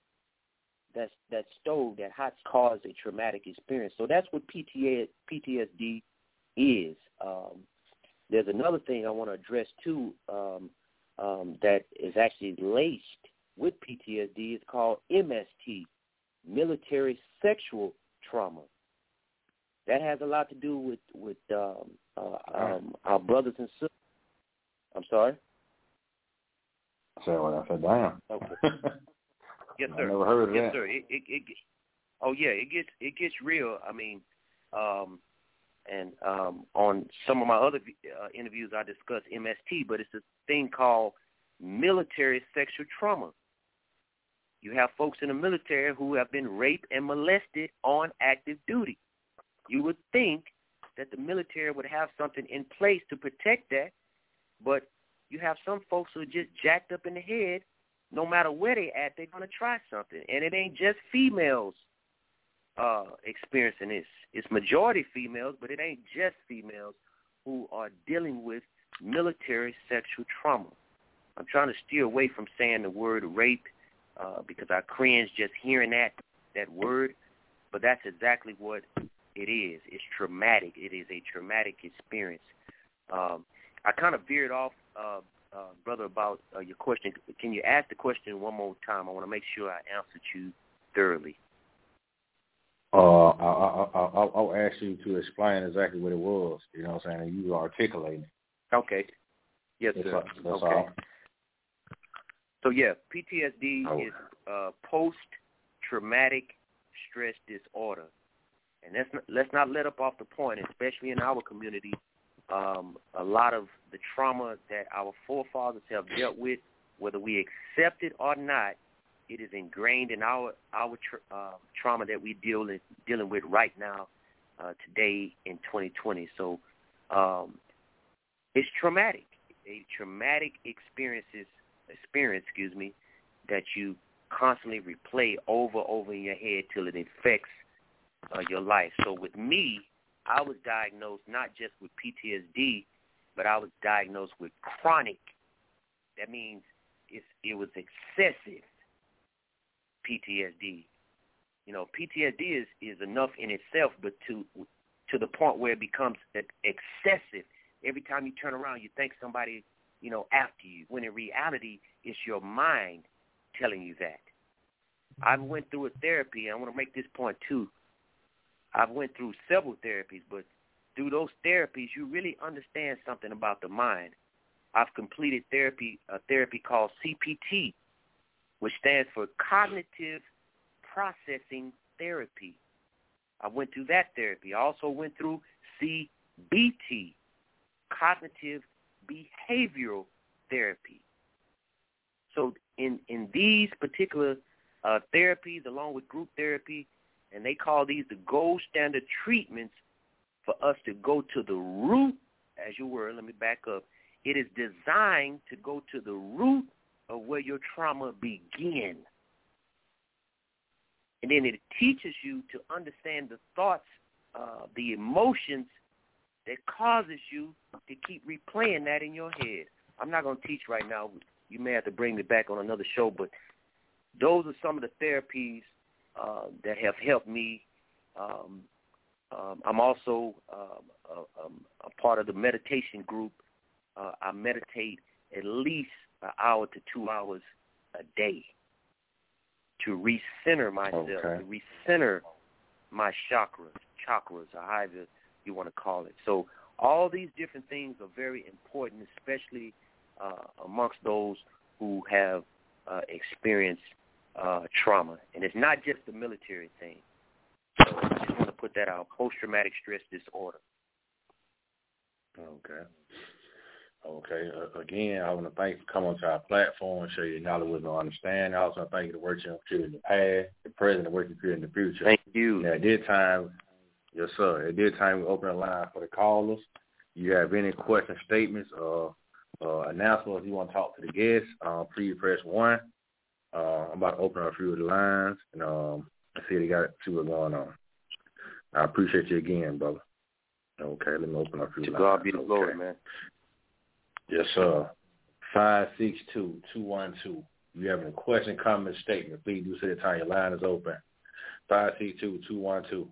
that that stove, that hot caused a traumatic experience. So that's what P T S D is. Um, there's another thing I want to address too um, um, that is actually laced with P T S D. It's called M S T, military sexual trauma. That has a lot to do with with um, uh, um, our brothers and sisters. I'm sorry. Say what I said. Damn. Okay. Yes, sir. I never heard of yes, that. sir. It, it, it, oh yeah, it gets it gets real. I mean, um, and um, on some of my other uh, interviews, I discuss M S T, but it's a thing called military sexual trauma. You have folks in the military who have been raped and molested on active duty. You would think that the military would have something in place to protect that, but you have some folks who are just jacked up in the head. No matter where they at, they're going to try something. And it ain't just females. uh, experiencing this. It's majority females, but it ain't just females who are dealing with military sexual trauma. I'm trying to steer away from saying the word rape uh, because I cringe just hearing that that word, but that's exactly what it is. It's traumatic. It is a traumatic experience. Um, I kind of veered off, uh, uh, brother, about uh, your question. Can you ask the question one more time? I want to make sure I answered you thoroughly. Uh, I, I, I, I'll, I'll ask you to explain exactly what it was. You know what I'm saying? And you articulating. Okay. Yes, that's sir. All, that's okay. all. So, yeah, P T S D oh. is uh, post-traumatic stress disorder. And let's not, let's not let up off the point, especially in our community. Um, a lot of the trauma that our forefathers have dealt with, whether we accept it or not, it is ingrained in our our tra- uh, trauma that we deal in, dealing with right now, uh, today in twenty twenty. So um, it's traumatic, a traumatic experiences experience, excuse me, that you constantly replay over over in your head till it affects uh, your life. So with me, I was diagnosed not just with P T S D, but I was diagnosed with chronic. That means it's, it was excessive P T S D. You know, P T S D is, is enough in itself, but to to the point where it becomes excessive. Every time you turn around, you think somebody, you know, after you, when in reality, it's your mind telling you that. I went through a therapy, and I want to make this point too. I've went through several therapies, but through those therapies, you really understand something about the mind. I've completed therapy, a therapy called C P T, which stands for Cognitive Processing Therapy. I went through that therapy. I also went through C B T, Cognitive Behavioral Therapy. So in, in these particular uh, therapies, along with group therapy, and they call these the gold standard treatments for us to go to the root, as you were, let me back up. It is designed to go to the root of where your trauma began. And then it teaches you to understand the thoughts, uh, the emotions that causes you to keep replaying that in your head. I'm not going to teach right now. You may have to bring me back on another show, but those are some of the therapies uh, that have helped me. Um, um, I'm also um, a, um, a part of the meditation group. Uh, I meditate at least an hour to two hours a day to recenter myself, okay. to recenter my chakras, chakras, or however you want to call it. So all these different things are very important, especially uh, amongst those who have uh, experienced uh, trauma. And it's not just the military thing. So I just want to put that out, post-traumatic stress disorder. Okay. Okay. Uh, again, I want to thank you for coming to our platform and show you knowledge with no understanding. I also want to thank you for the work you've created in the past, the present, and work you've created in the future. Thank you. Now, at this time, yes, sir. At this time, we open the line for the callers. You have any questions, statements, or uh, announcements, if you want to talk to the guests, uh, please press one. Uh, I'm about to open up a few of the lines and um, see if they got see what's going on. I appreciate you again, brother. Okay, let me open up a few to lines. To God be the okay. glory, man. Yes, sir. five six two, two one two. If you have any question, comment, statement, please do say the time your line is open. five six two, two one two.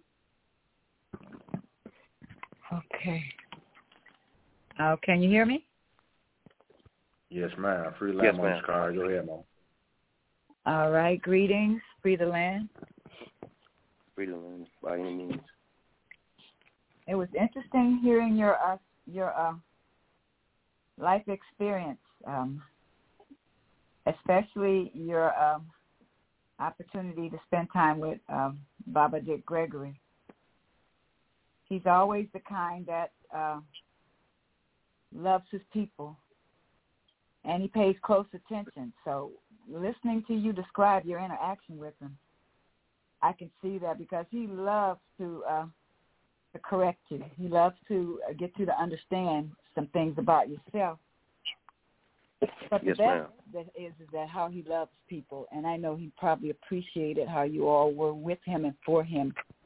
Okay. Uh, can you hear me? Yes, ma'am. Free line, yes, ma'am. Car. Go ahead, ma'am. All right. Greetings. Free the land. Free the land, by any means. It was interesting hearing your uh, your uh, life experience, um, especially your um, opportunity to spend time with um, Baba Dick Gregory. He's always the kind that uh, loves his people, and he pays close attention. So listening to you describe your interaction with him, I can see that because he loves to, uh, to correct you. He loves to uh, get you to understand some things about yourself. But yes, the ma'am. best that is, is that how he loves people, and I know he probably appreciated how you all were with him and for him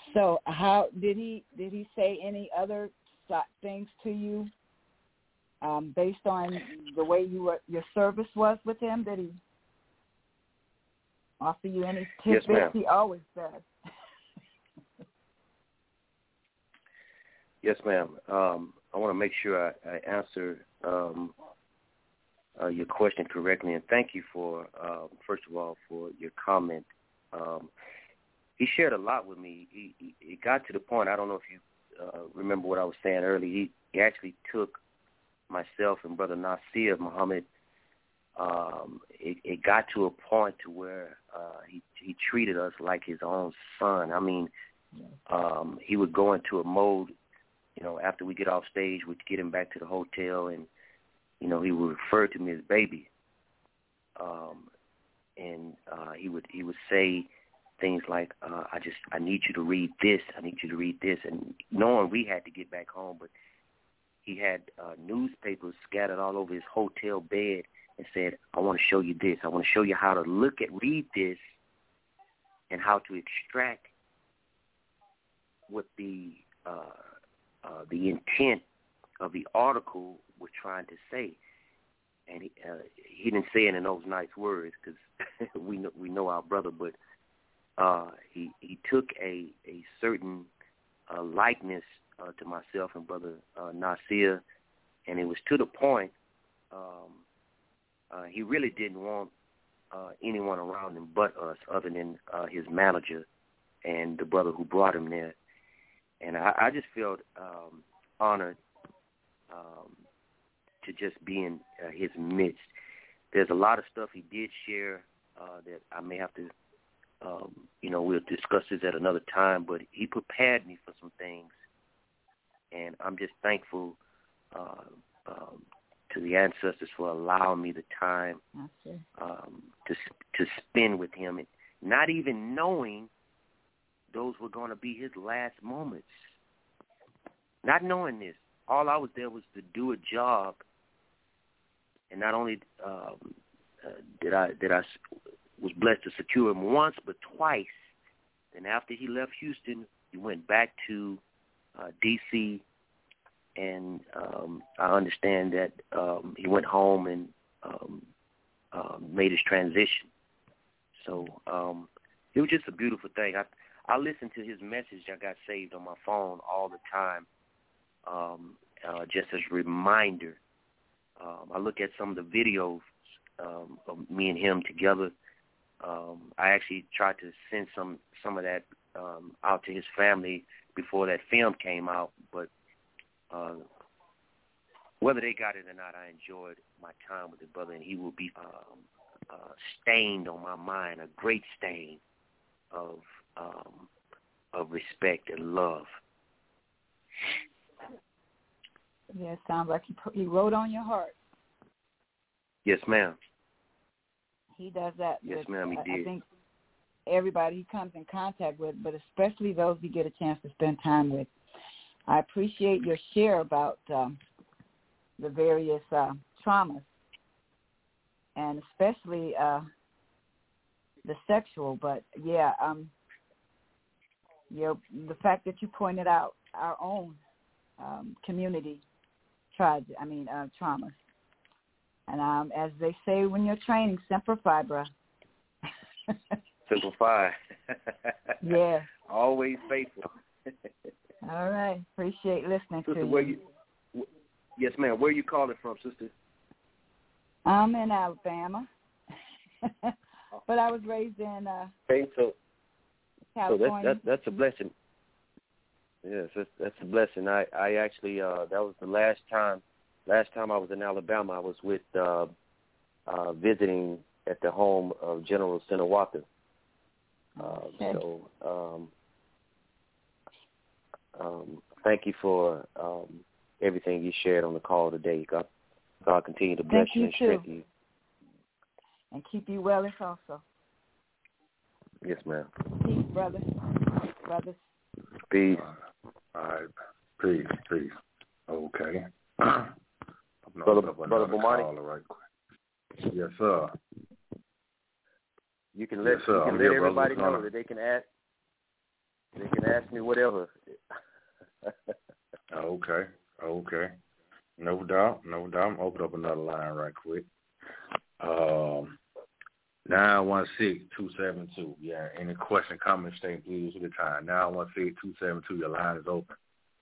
So, how did he did he say any other things to you um, based on the way you were, your service was with him? Did he offer you any tidbits? Yes, ma'am. He always does. Yes, ma'am. Um, I want to make sure I, I answer um, uh, your question correctly, and thank you for, uh, first of all, for your comment. Um, he shared a lot with me. He, he, it got to the point, I don't know if you uh, remember what I was saying earlier, he, he actually took myself and Brother Nasir Muhammad. Um, it, it got to a point to where uh, he, he treated us like his own son. I mean, um, he would go into a mode, you know, after we get off stage, we'd get him back to the hotel, and, you know, he would refer to me as baby. Um, and uh, he would he would say things like, uh, I just, I need you to read this, I need you to read this, and knowing we had to get back home, but he had uh, newspapers scattered all over his hotel bed and said, I want to show you this, I want to show you how to look at, read this, and how to extract what the uh, uh, the intent of the article was trying to say. And he, uh, he didn't say it in those nice words because we know, we know our brother, but uh, he he took a a certain uh, likeness uh, to myself and Brother uh, Nasir, and it was to the point um, uh, he really didn't want uh, anyone around him but us, other than uh, his manager and the brother who brought him there. And I, I just felt um, honored um, to just be in uh, his midst. There's a lot of stuff he did share uh, that I may have to, um, you know, we'll discuss this at another time, but he prepared me for some things. And I'm just thankful uh, um, to the ancestors for allowing me the time um, to to spend with him, and not even knowing those were going to be his last moments. Not knowing this, all I was there was to do a job, and not only um, uh, did I did I was blessed to secure him once, but twice. And after he left Houston, he went back to uh, D C, and um, I understand that um, he went home and um, uh, made his transition. So um, it was just a beautiful thing. I I listened to his message. I got saved on my phone all the time, um, uh, just as a reminder. Um, I look at some of the videos um, of me and him together. Um, I actually tried to send some some of that um, out to his family before that film came out, but uh, whether they got it or not, I enjoyed my time with the brother, and he will be um, uh, stained on my mind, a great stain of Um, of respect and love. Yeah, it sounds like he, he wrote on your heart. Yes, ma'am. He does that. Yes, with, ma'am, he I, did. I think everybody he comes in contact with, but especially those you get a chance to spend time with. I appreciate your share about um, the various uh, traumas, and especially uh, the sexual, but yeah, um, you know, the fact that you pointed out our own um, community tried, I mean, uh, traumas. And um, as they say when you're training, Semper Fi, bruh. Semper Fi. Yeah. Always faithful. All right. Appreciate listening sister, to where you. you. Yes, ma'am. Where are you calling from, sister? I'm in Alabama. But I was raised in uh, okay, so, California. So that's, that's, that's a blessing. Yes, that's, that's a blessing. I, I actually, uh, that was the last time, last time I was in Alabama, I was with, uh, uh, visiting at the home of General Sinawaka. Uh, okay. So, um, um, thank you for um, everything you shared on the call today. God, God continue to bless thank you, you and strengthen too. you. And keep you well also. Yes, ma'am. Peace, brother. Brothers. Peace. All right. Peace, peace. Okay. Brother, Brother Bomani. Right quick. Yes, sir. You can let, yes, sir. you can I'm let here, everybody brother. know that they can ask They can ask me whatever. Okay, okay. No doubt, no doubt. I'm open up another line right quick. Um, nine one six, two seven two. Yeah, any question, comment, statement, please at the time. nine one six, two seven two, your line is open.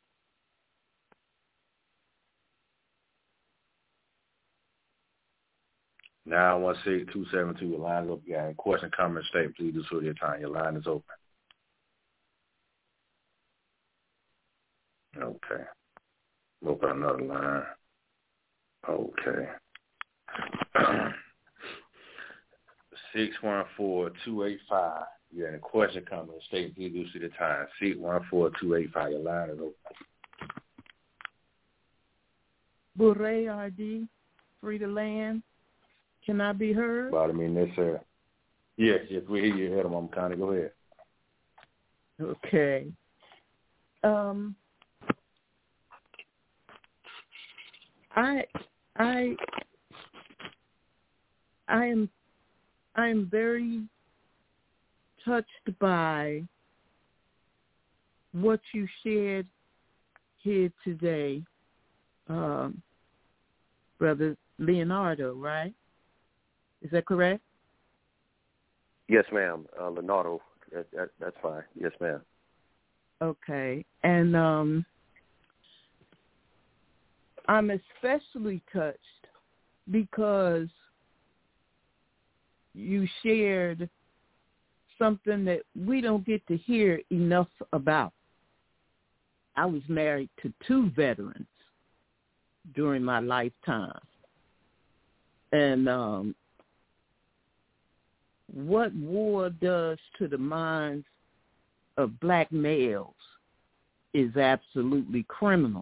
nine one six, two seven two, your line is open. Yeah, any question, comment, statement, please do so at your time. Your line is open. Okay. Open another line. Okay. six one four, two eight five. You got a question, comment, state, please do see the time. six one four, two eight five. Your line is open. Bure R D, Free to Land. Can I be heard? But I mean, this, uh, yes, yes, we hear you. Head them. I'm kind of go ahead. Okay. Um, I, I, I am, I am very touched by what you shared here today, um, Brother Leonardo, right? Is that correct? Yes, ma'am. Uh, Leonardo, that, that, that's fine. Yes, ma'am. Okay. And um, I'm especially touched because you shared something that we don't get to hear enough about. I was married to two veterans during my lifetime. And um, what war does to the minds of black males is absolutely criminal.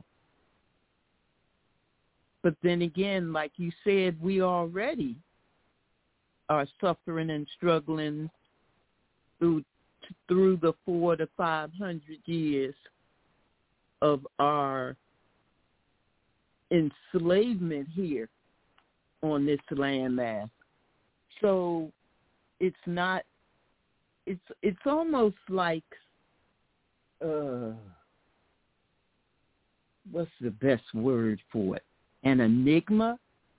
But then again, like you said, we already are suffering and struggling through through the four to five hundred years of our enslavement here on this landmass. So it's not. It's it's almost like uh, what's the best word for it? An enigma.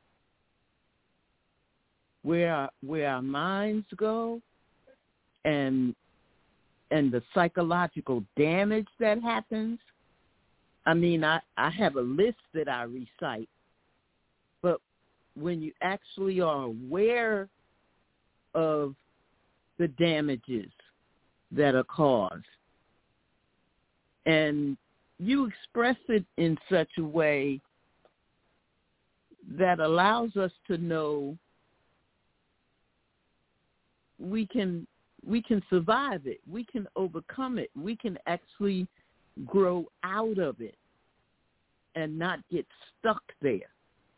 Where our, where our minds go, and and the psychological damage that happens. I mean, I, I have a list that I recite, but when you actually are aware of the damages that are caused, and you express it in such a way that allows us to know we can we can survive it. We can overcome it. We can actually grow out of it and not get stuck there.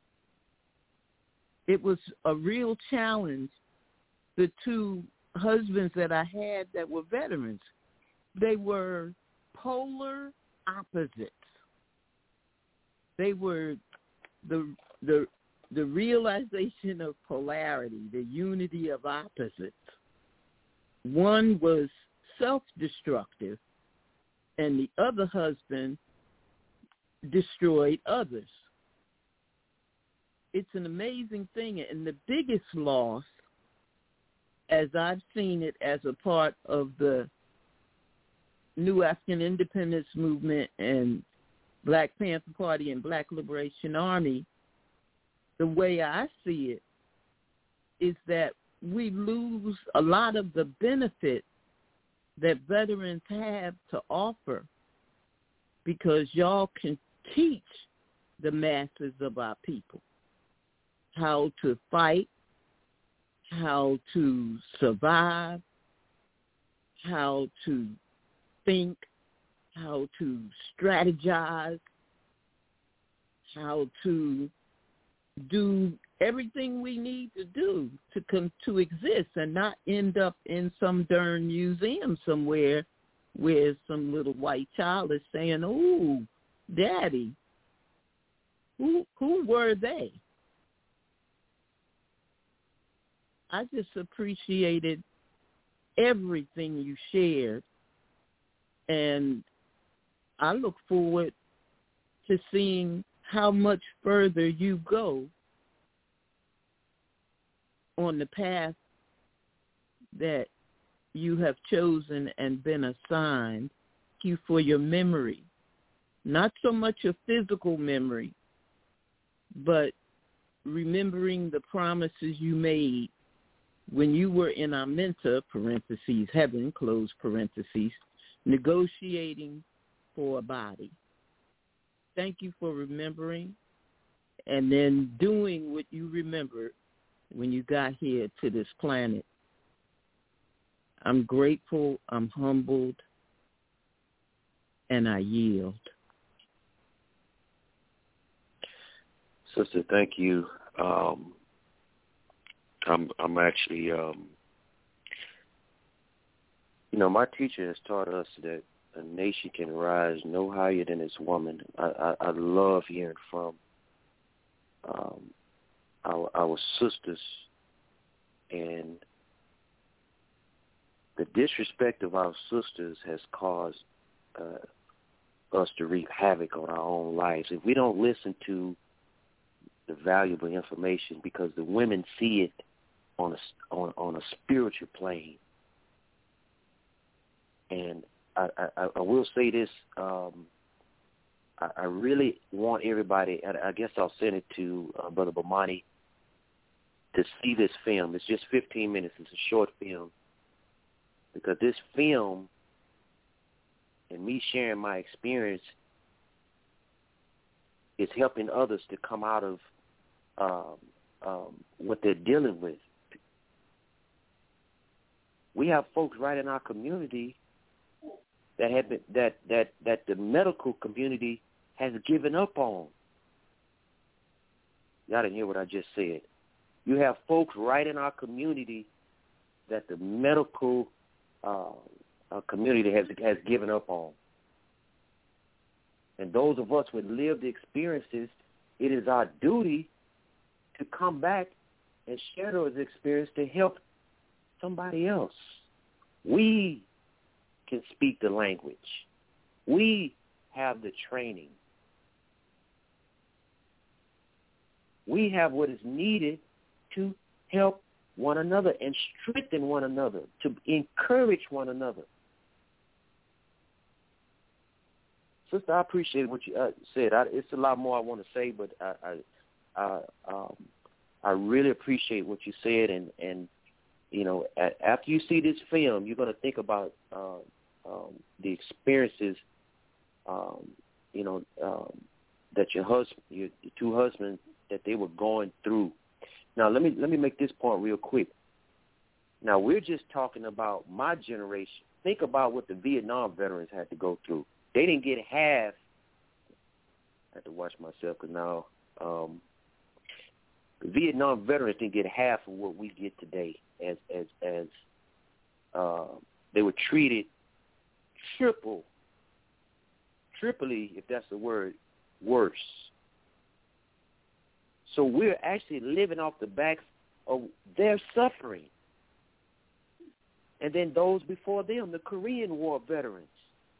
It was a real challenge. The two husbands that I had that were veterans, they were polar opposites. They were the the the realization of polarity, the unity of opposites. One was self-destructive, and the other husband destroyed others. It's an amazing thing, and the biggest loss, as I've seen it as a part of the New African Independence Movement and Black Panther Party and Black Liberation Army, the way I see it is that we lose a lot of the benefit that veterans have to offer because y'all can teach the masses of our people how to fight, how to survive, how to think, how to strategize, how to do everything we need to do to come to exist and not end up in some darn museum somewhere where some little white child is saying, "Ooh, Daddy, who who were they?" I just appreciated everything you shared, And I look forward to seeing how much further you go on the path that you have chosen and been assigned. Thank you for your memory. Not so much a physical memory, but remembering the promises you made when you were in our mentor, parentheses, heaven, close parentheses, negotiating for a body. Thank you for remembering and then doing what you remembered when you got here to this planet. I'm grateful, I'm humbled, and I yield. Sister, thank you. Um, I'm, I'm actually, um, you know, my teacher has taught us that a nation can rise no higher than its woman. I, I, I love hearing from um, our, our sisters, and the disrespect of our sisters has caused uh, us to wreak havoc on our own lives. If we don't listen to the valuable information, because the women see it on a, on, on a spiritual plane. And I, I, I will say this, um, I, I really want everybody, and I guess I'll send it to uh, Brother Bomani, to see this film. It's just fifteen minutes. It's a short film. Because this film and me sharing my experience is helping others to come out of um, um, what they're dealing with. We have folks right in our community that have been, that that that the medical community has given up on. Y'all didn't hear what I just said. You have folks right in our community that the medical uh, uh, community has has given up on. And those of us with lived experiences, it is our duty to come back and share those experiences to help somebody else. We can speak the language. We have the training. We have what is needed to help one another and strengthen one another, to encourage one another. Sister, I appreciate what you uh, said. I, it's a lot more I want to say, but I, I, I, um, I really appreciate what you said. And, and you know, a, after you see this film, you're going to think about uh, um, the experiences, um, you know, um, that your husband, your, your two husbands, that they were going through. Now, let me let me make this point real quick. Now, we're just talking about my generation. Think about what the Vietnam veterans had to go through. They didn't get half. I have to watch myself because now um, the Vietnam veterans didn't get half of what we get today. As as as uh, they were treated triple, triply, if that's the word, worse. So we're actually living off the backs of their suffering. And then those before them, the Korean War veterans.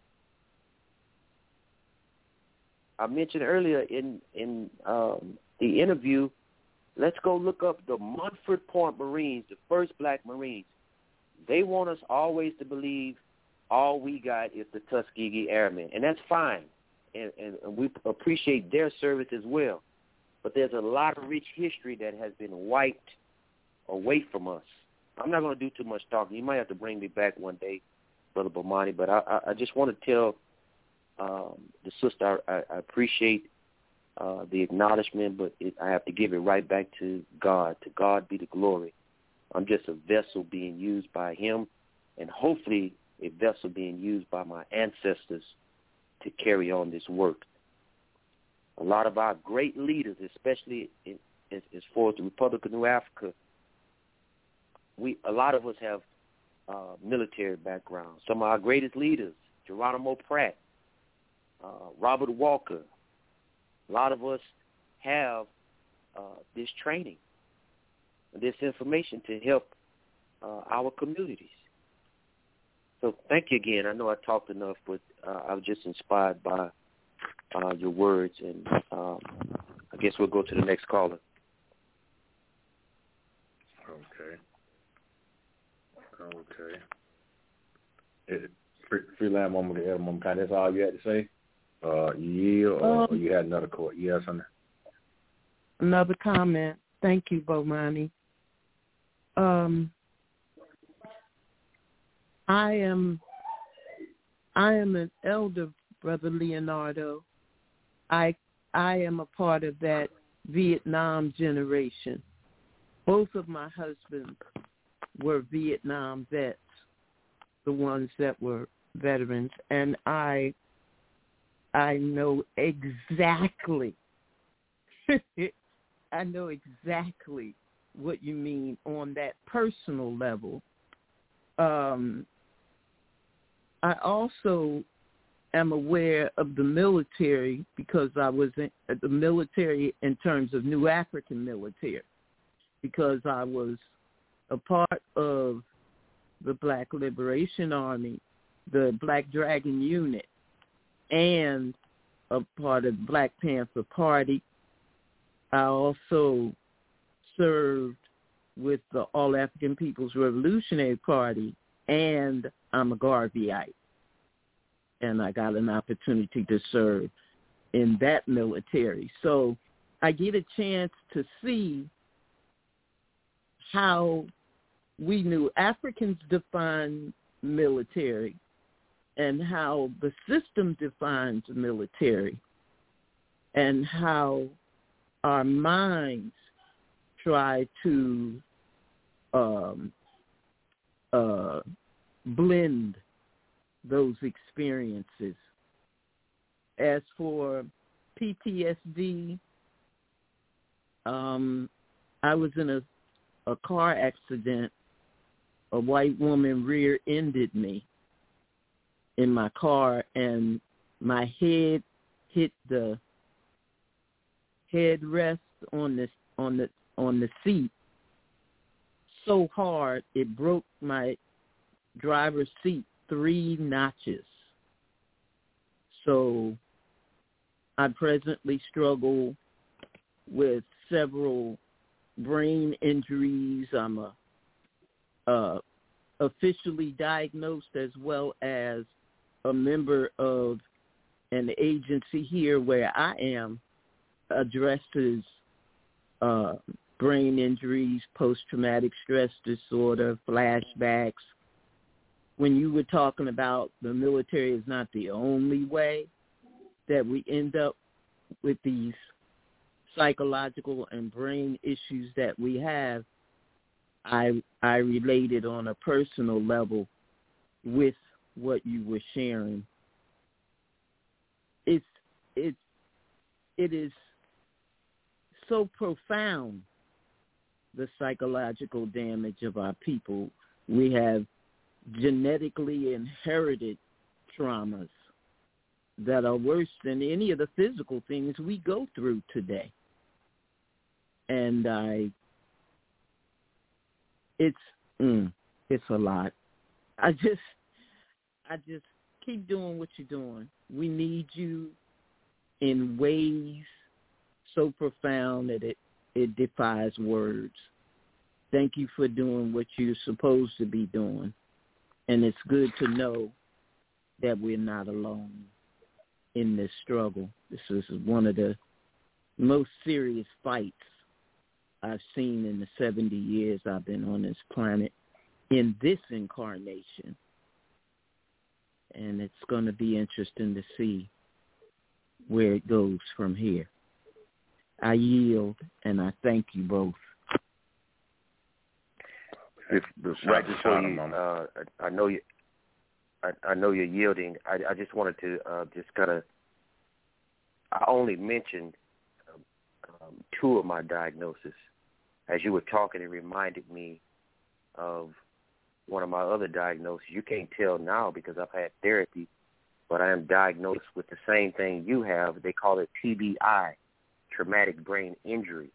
I mentioned earlier in, in um, the interview, let's go look up the Munford Point Marines, the first black Marines. They want us always to believe all we got is the Tuskegee Airmen, and that's fine. And, and, and we appreciate their service as well. But there's a lot of rich history that has been wiped away from us. I'm not going to do too much talking. You might have to bring me back one day, Brother Bomani, but I, I, I just want to tell um, the sister I, I appreciate uh, the acknowledgement, but it, I have to give it right back to God. To God be the glory. I'm just a vessel being used by him, and hopefully a vessel being used by my ancestors to carry on this work. A lot of our great leaders, especially in, as, as far as the Republic of New Africa, we a lot of us have uh, military backgrounds. Some of our greatest leaders, Geronimo Pratt, uh, Robert Walker, a lot of us have uh, this training, this information to help uh, our communities. So thank you again. I know I talked enough, but uh, I was just inspired by uh, your words, and um, I guess we'll go to the next caller. Okay. Okay. It, free, freelance moment to add moment. That's all you had to say? Uh, you yield, or, um, or you had another court? Yes or no? Another comment. Thank you, Bomani. Um, I am, I am an elder, Brother Leonardo. I, I am a part of that Vietnam generation. Both of my husbands were Vietnam vets, the ones that were veterans, and I, I know exactly. I know exactly what you mean on that personal level. Um, I also am aware of the military because I was in the military in terms of New African military, because I was a part of the Black Liberation Army, the Black Dragon Unit, and a part of the Black Panther Party. I also served with the All African People's Revolutionary Party, and I'm a Garveyite. And I got an opportunity to serve in that military. So I get a chance to see how we knew Africans define military and how the system defines military and how our minds try to um, uh, blend those experiences. As for P T S D, um, I was in a, a car accident. A white woman rear-ended me in my car, and my head hit the headrest on the on the on the seat so hard it broke my driver's seat three notches. So I presently struggle with several brain injuries. I'm a, uh, officially diagnosed as well as a member of an agency here where I am addresses uh, brain injuries, post-traumatic stress disorder, flashbacks. When you were talking about the military is not the only way that we end up with these psychological and brain issues that we have, I I related on a personal level with what you were sharing. It's it's it is so profound, the psychological damage of our people. We have genetically inherited traumas that are worse than any of the physical things we go through today. And I, it's, mm, it's a lot. I just, I just keep doing what you're doing. We need you in ways so profound that it, it defies words. Thank you for doing what you're supposed to be doing. And it's good to know that we're not alone in this struggle. This is one of the most serious fights I've seen in the seventy years I've been on this planet, in this incarnation. And it's going to be interesting to see where it goes from here. I yield, and I thank you both. If, right before you, uh, I, I know you. I, I know you're yielding. I, I just wanted to uh, just kind of. I only mentioned um, two of my diagnoses. As you were talking, it reminded me of one of my other diagnoses. You can't tell now because I've had therapy, but I am diagnosed with the same thing you have. They call it T B I, traumatic brain injury.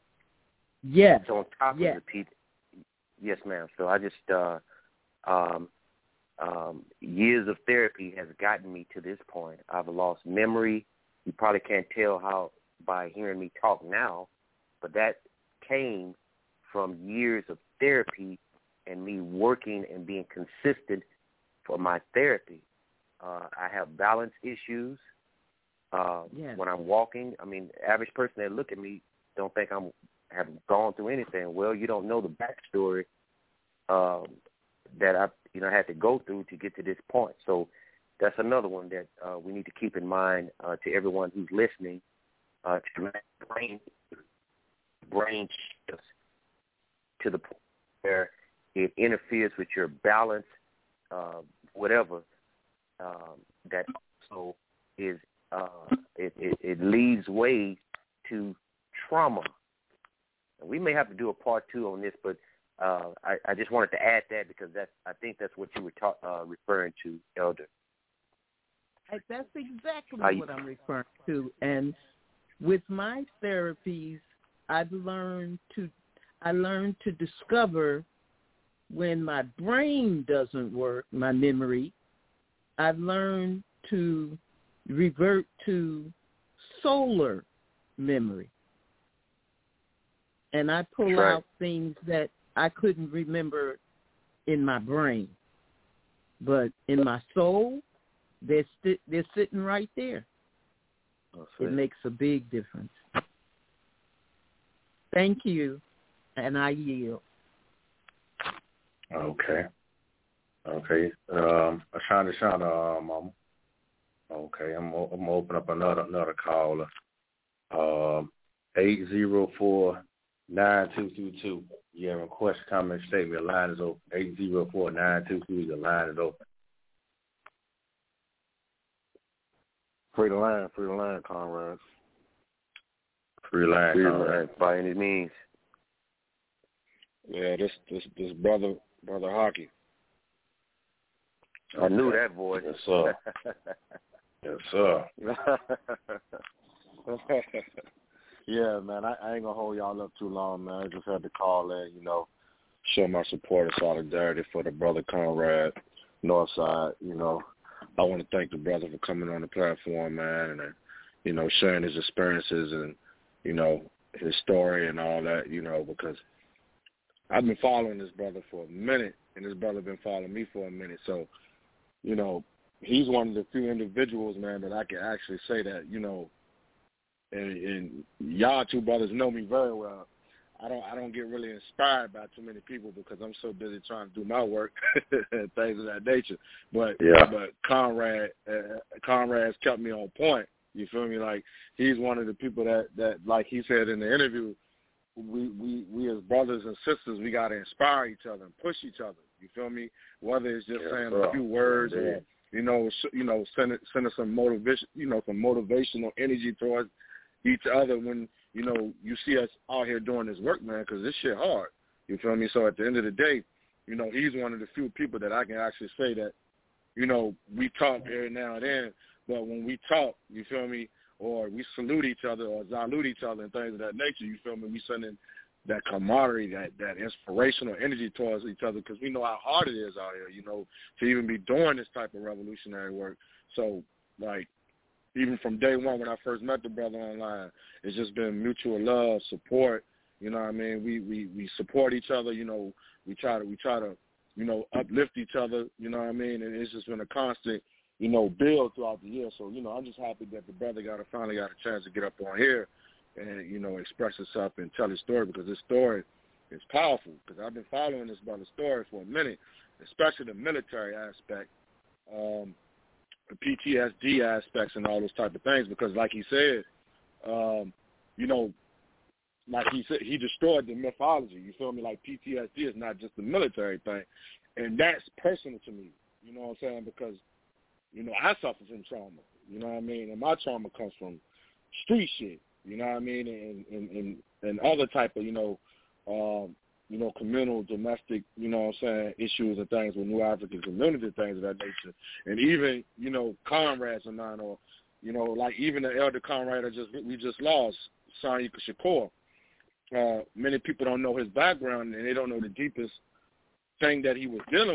Yes. So on top yes. of the T B I. Yes, ma'am. So I just, uh, um, um, years of therapy has gotten me to this point. I've lost memory. You probably can't tell how by hearing me talk now, but that came from years of therapy and me working and being consistent for my therapy. Uh, I have balance issues. Uh, yeah. When I'm walking, I mean, the average person that look at me don't think I'm have gone through anything. Well, you don't know the backstory um, that I, you know, had to go through to get to this point. So that's another one that uh, we need to keep in mind uh, to everyone who's listening. Uh, to brain brain shifts to the point where it interferes with your balance, uh, whatever. Um, that also is uh, it, it, it leads way to trauma. And we may have to do a part two on this, but uh, I, I just wanted to add that because that's I think that's what you were ta- uh, referring to, Elder. That's exactly Are what you- I'm referring to. And with my therapies, I've learned to I learned to discover when my brain doesn't work, my memory. I've learned to revert to solar memory. And I pull right. out things that I couldn't remember in my brain. But in my soul, they're, st- they're sitting right there. It makes a big difference. Thank you, and I yield. Okay. Okay. Um, Ashanda, Ashanda, um, um, okay, I'm I'm gonna open up another another caller. Um, eight zero four nine two two two. You have a question, comment, statement. The line is open. Eight zero four nine two two. The line is open. Free the line, free the line, comrades. Free line, Free comrades. line, by any means. Yeah, this this this brother brother Hockey. I knew that voice. Yes, sir. Yes, sir. Yeah, man, I, I ain't gonna hold y'all up too long, man. I just had to call in, you know, show my support and solidarity for the brother Conrad Northside. You know, I want to thank the brother for coming on the platform, man, and uh, you know, sharing his experiences and you know his story and all that, you know, because I've been following this brother for a minute, and this brother been following me for a minute, so. You know, he's one of the few individuals, man, that I can actually say that, you know, and, and y'all two brothers know me very well. I don't I don't get really inspired by too many people because I'm so busy trying to do my work and things of that nature. But yeah. but Conrad uh, Conrad's kept me on point. You feel me? Like he's one of the people that, that like he said in the interview, we, we, we as brothers and sisters, we got to inspire each other and push each other. You feel me? Whether it's just yes, saying sir. a few words yeah. or, you know, you know, send, send us some motivation, you know, some motivational energy towards each other when, you know, you see us out here doing this work, man, because this shit hard. You feel me? So at the end of the day, you know, he's one of the few people that I can actually say that, you know, we talk every now and then, but when we talk, you feel me, or we salute each other or salute each other and things of that nature, you feel me, we sending that camaraderie, that, that inspirational energy towards each other because we know how hard it is out here, you know, to even be doing this type of revolutionary work. So, like, even from day one when I first met the brother online, it's just been mutual love, support, you know what I mean? We, we, we support each other, you know, we try to, we try to, you know, uplift each other, you know what I mean? And it's just been a constant, you know, build throughout the year. So, you know, I'm just happy that the brother got a, finally got a chance to get up on here and, you know, express himself and tell his story because his story is powerful because I've been following this brother's story for a minute, especially the military aspect, um, the P T S D aspects and all those type of things because like he said, um, you know, like he said, he destroyed the mythology. You feel me? Like P T S D is not just a military thing. And that's personal to me. You know what I'm saying? Because, you know, I suffer from trauma. You know what I mean? And my trauma comes from street shit. You know what I mean? And and, and, and other type of, you know, um, you know, communal, domestic, you know what I'm saying, issues and things with New African community, things of that nature. And even, you know, comrades of mine or, you know, like even the elder comrade I just we just lost, Sanyika Shakur. Uh, many people don't know his background and they don't know the deepest thing that he was dealing with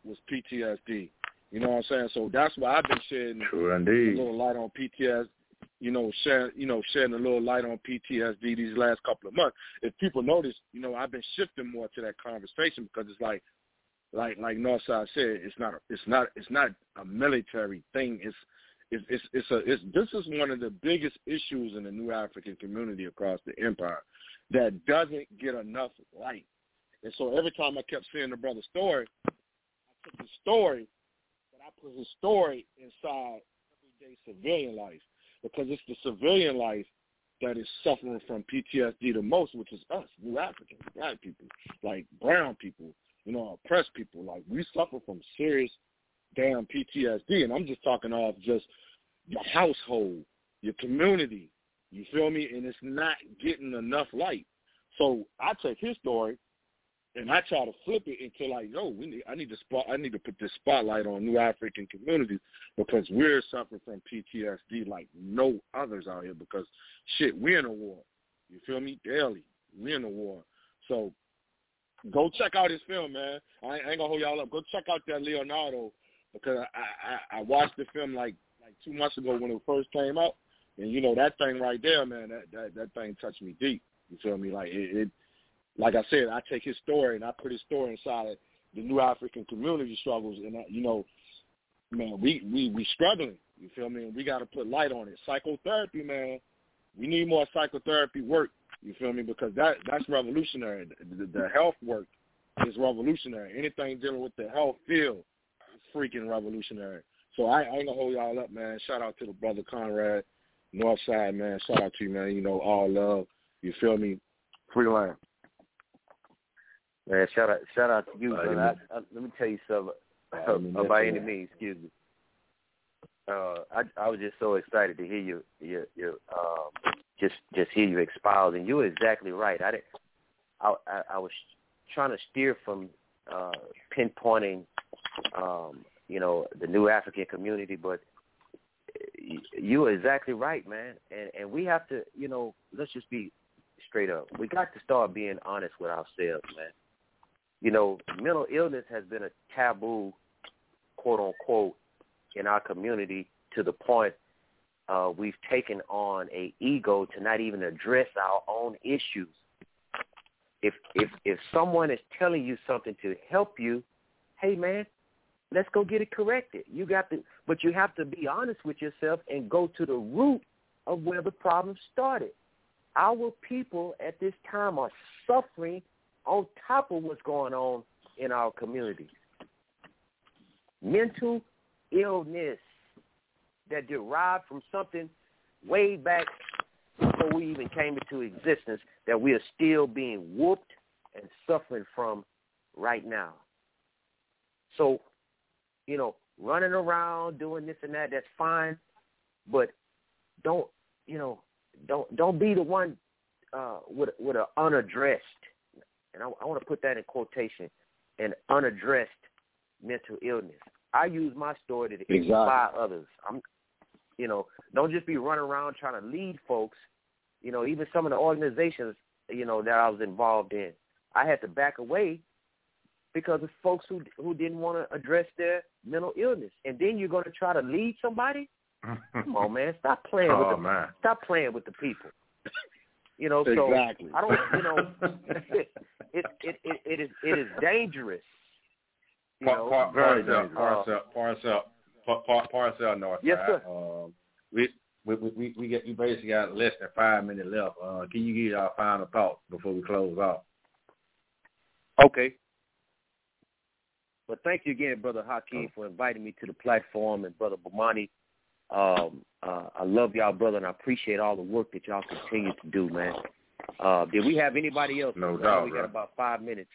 was P T S D. You know what I'm saying? So that's why I've been shedding True a little light on P T S D. You know, share, you know, shedding a little light on P T S D these last couple of months. If people notice, you know, I've been shifting more to that conversation because it's like, like, like Northside said, it's not, it's not, it's not a military thing. It's, it's, it's, it's a, it's. This is one of the biggest issues in the New African community across the empire that doesn't get enough light. And so every time I kept seeing the brother's story, I took his story, but I put his story inside everyday civilian life. Because it's the civilian life that is suffering from P T S D the most, which is us, New Africans, black people, like brown people, you know, oppressed people. Like, we suffer from serious damn P T S D. And I'm just talking off just your household, your community, you feel me? And it's not getting enough light. So I take his story, and I try to flip it into like, yo, we need, I need to spot, I need to put this spotlight on New African communities because we're suffering from P T S D like no others out here. Because shit, we're in a war. You feel me? Daily, we're in a war. So go check out his film, man. I, I ain't gonna hold y'all up. Go check out that Leonardo because I, I, I watched the film like like two months ago when it first came out, and you know that thing right there, man. That that, that thing touched me deep. You feel me? Like it. it Like I said, I take his story and I put his story inside the New African community struggles, and I, you know, man, we we we struggling. You feel me? And we got to put light on it. Psychotherapy, man. We need more psychotherapy work. You feel me? Because that that's revolutionary. The, the health work is revolutionary. Anything dealing with the health field is freaking revolutionary. So I, I ain't gonna hold y'all up, man. Shout out to the brother Conrad, Northside, man. Shout out to you, man. You know, all love. You feel me? Free line. Man, shout out, shout out to you, uh, brother. I, I, let me tell you something uh, by any means. Excuse me. Uh, I, I was just so excited to hear you, you, you um, just, just hear you expound, and you were exactly right. I didn't. I, I, I was trying to steer from uh, pinpointing, um, you know, the New African community, but you were exactly right, man. And and we have to, you know, let's just be straight up. We got to start being honest with ourselves, man. You know, mental illness has been a taboo, quote unquote, in our community to the point uh, we've taken on a ego to not even address our own issues. If if if someone is telling you something to help you, hey man, let's go get it corrected. You got to, but you have to be honest with yourself and go to the root of where the problem started. Our people at this time are suffering on top of what's going on in our communities. Mental illness that derived from something way back before we even came into existence that we are still being whooped and suffering from right now. So, you know, running around doing this and that, that's fine, but don't, you know, don't don't be the one uh, with with an unaddressed, and I, I want to put that in quotation, an unaddressed mental illness. I use my story to inspire exactly. others. I'm, you know, don't just be running around trying to lead folks. You know, even some of the organizations, you know, that I was involved in, I had to back away because of folks who who didn't want to address their mental illness. And then you're going to try to lead somebody? Come on, man, stop playing oh, with the man. stop playing with the people. You know, exactly. so I don't, you know, it, it it it it is it is dangerous. You know, par, very par, dangerous. Parcel, Parcel, Parcel, Parcel, North. Yes, sir. Um, we we we we get you basically got less than five minutes left. Uh, can you give our final thoughts before we close out? Okay. Well, thank you again, Brother Hakeem, for inviting me to the platform, and Brother Bomani. Um, uh, I love y'all, brother, and I appreciate all the work that y'all continue to do, man. Uh, did we have anybody else? No doubt, We bro. got about five minutes.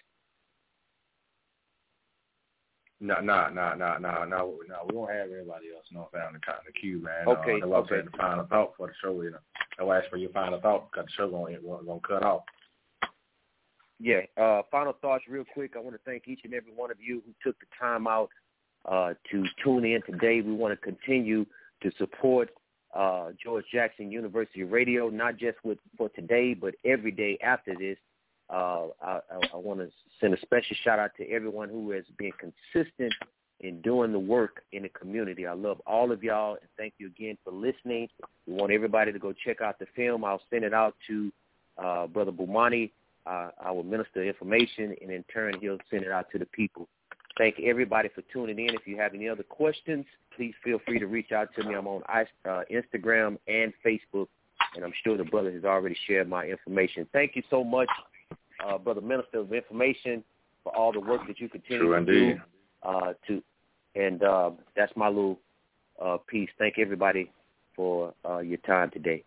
No, no, no, no, no, no, no. We won't have everybody else. No, found the the queue, man. Okay, uh, okay. The final thought for the show. You know, I'll ask for your final thought because the show gonna gonna cut off. Yeah. Uh, final thoughts, real quick. I want to thank each and every one of you who took the time out uh, to tune in today. We want to continue to support uh, George Jackson University Radio, not just with for today, but every day after this. Uh, I, I, I want to send a special shout out to everyone who has been consistent in doing the work in the community. I love all of y'all, and thank you again for listening. We want everybody to go check out the film. I'll send it out to uh, Brother Bomani, uh, our Minister of Information, and in turn he'll send it out to the people. Thank everybody for tuning in. If you have any other questions, please feel free to reach out to me. I'm on uh, Instagram and Facebook, and I'm sure the brother has already shared my information. Thank you so much, uh, Brother Minister of Information, for all the work that you continue True to indeed. do. Uh, to, and uh, that's my little uh, piece. Thank everybody for uh, your time today.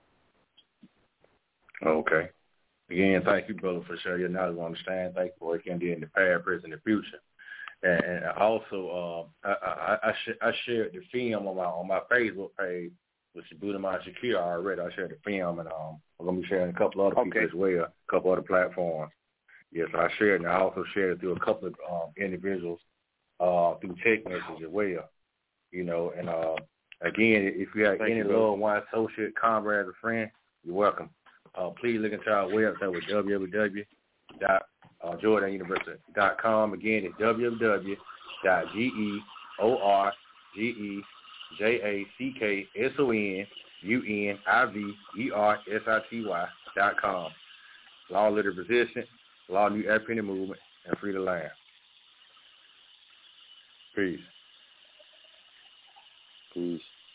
Okay. Again, thank you, brother, for sharing your knowledge and understanding. Thank you for what you can do in the past, present, and future. And, and also, uh, I I, I, sh- I shared the film on my on my Facebook page with Buddha Shakir already. I shared the film, and um, I'm gonna be sharing a couple other people Okay. as well, a couple other platforms. Yes, I shared, and I also shared it through a couple of um, individuals uh, through text messages as well. You know, and uh, again, if you have Thank any you, brother. loved one, associate, comrade, or friend, you're welcome. Uh, please look into our website with w w w dot jordan university dot com. Again, it's w w w dot jordan dot com. Law, Liberty, Resistance, Law, New Independent Movement, and Free the Land. Peace. Peace.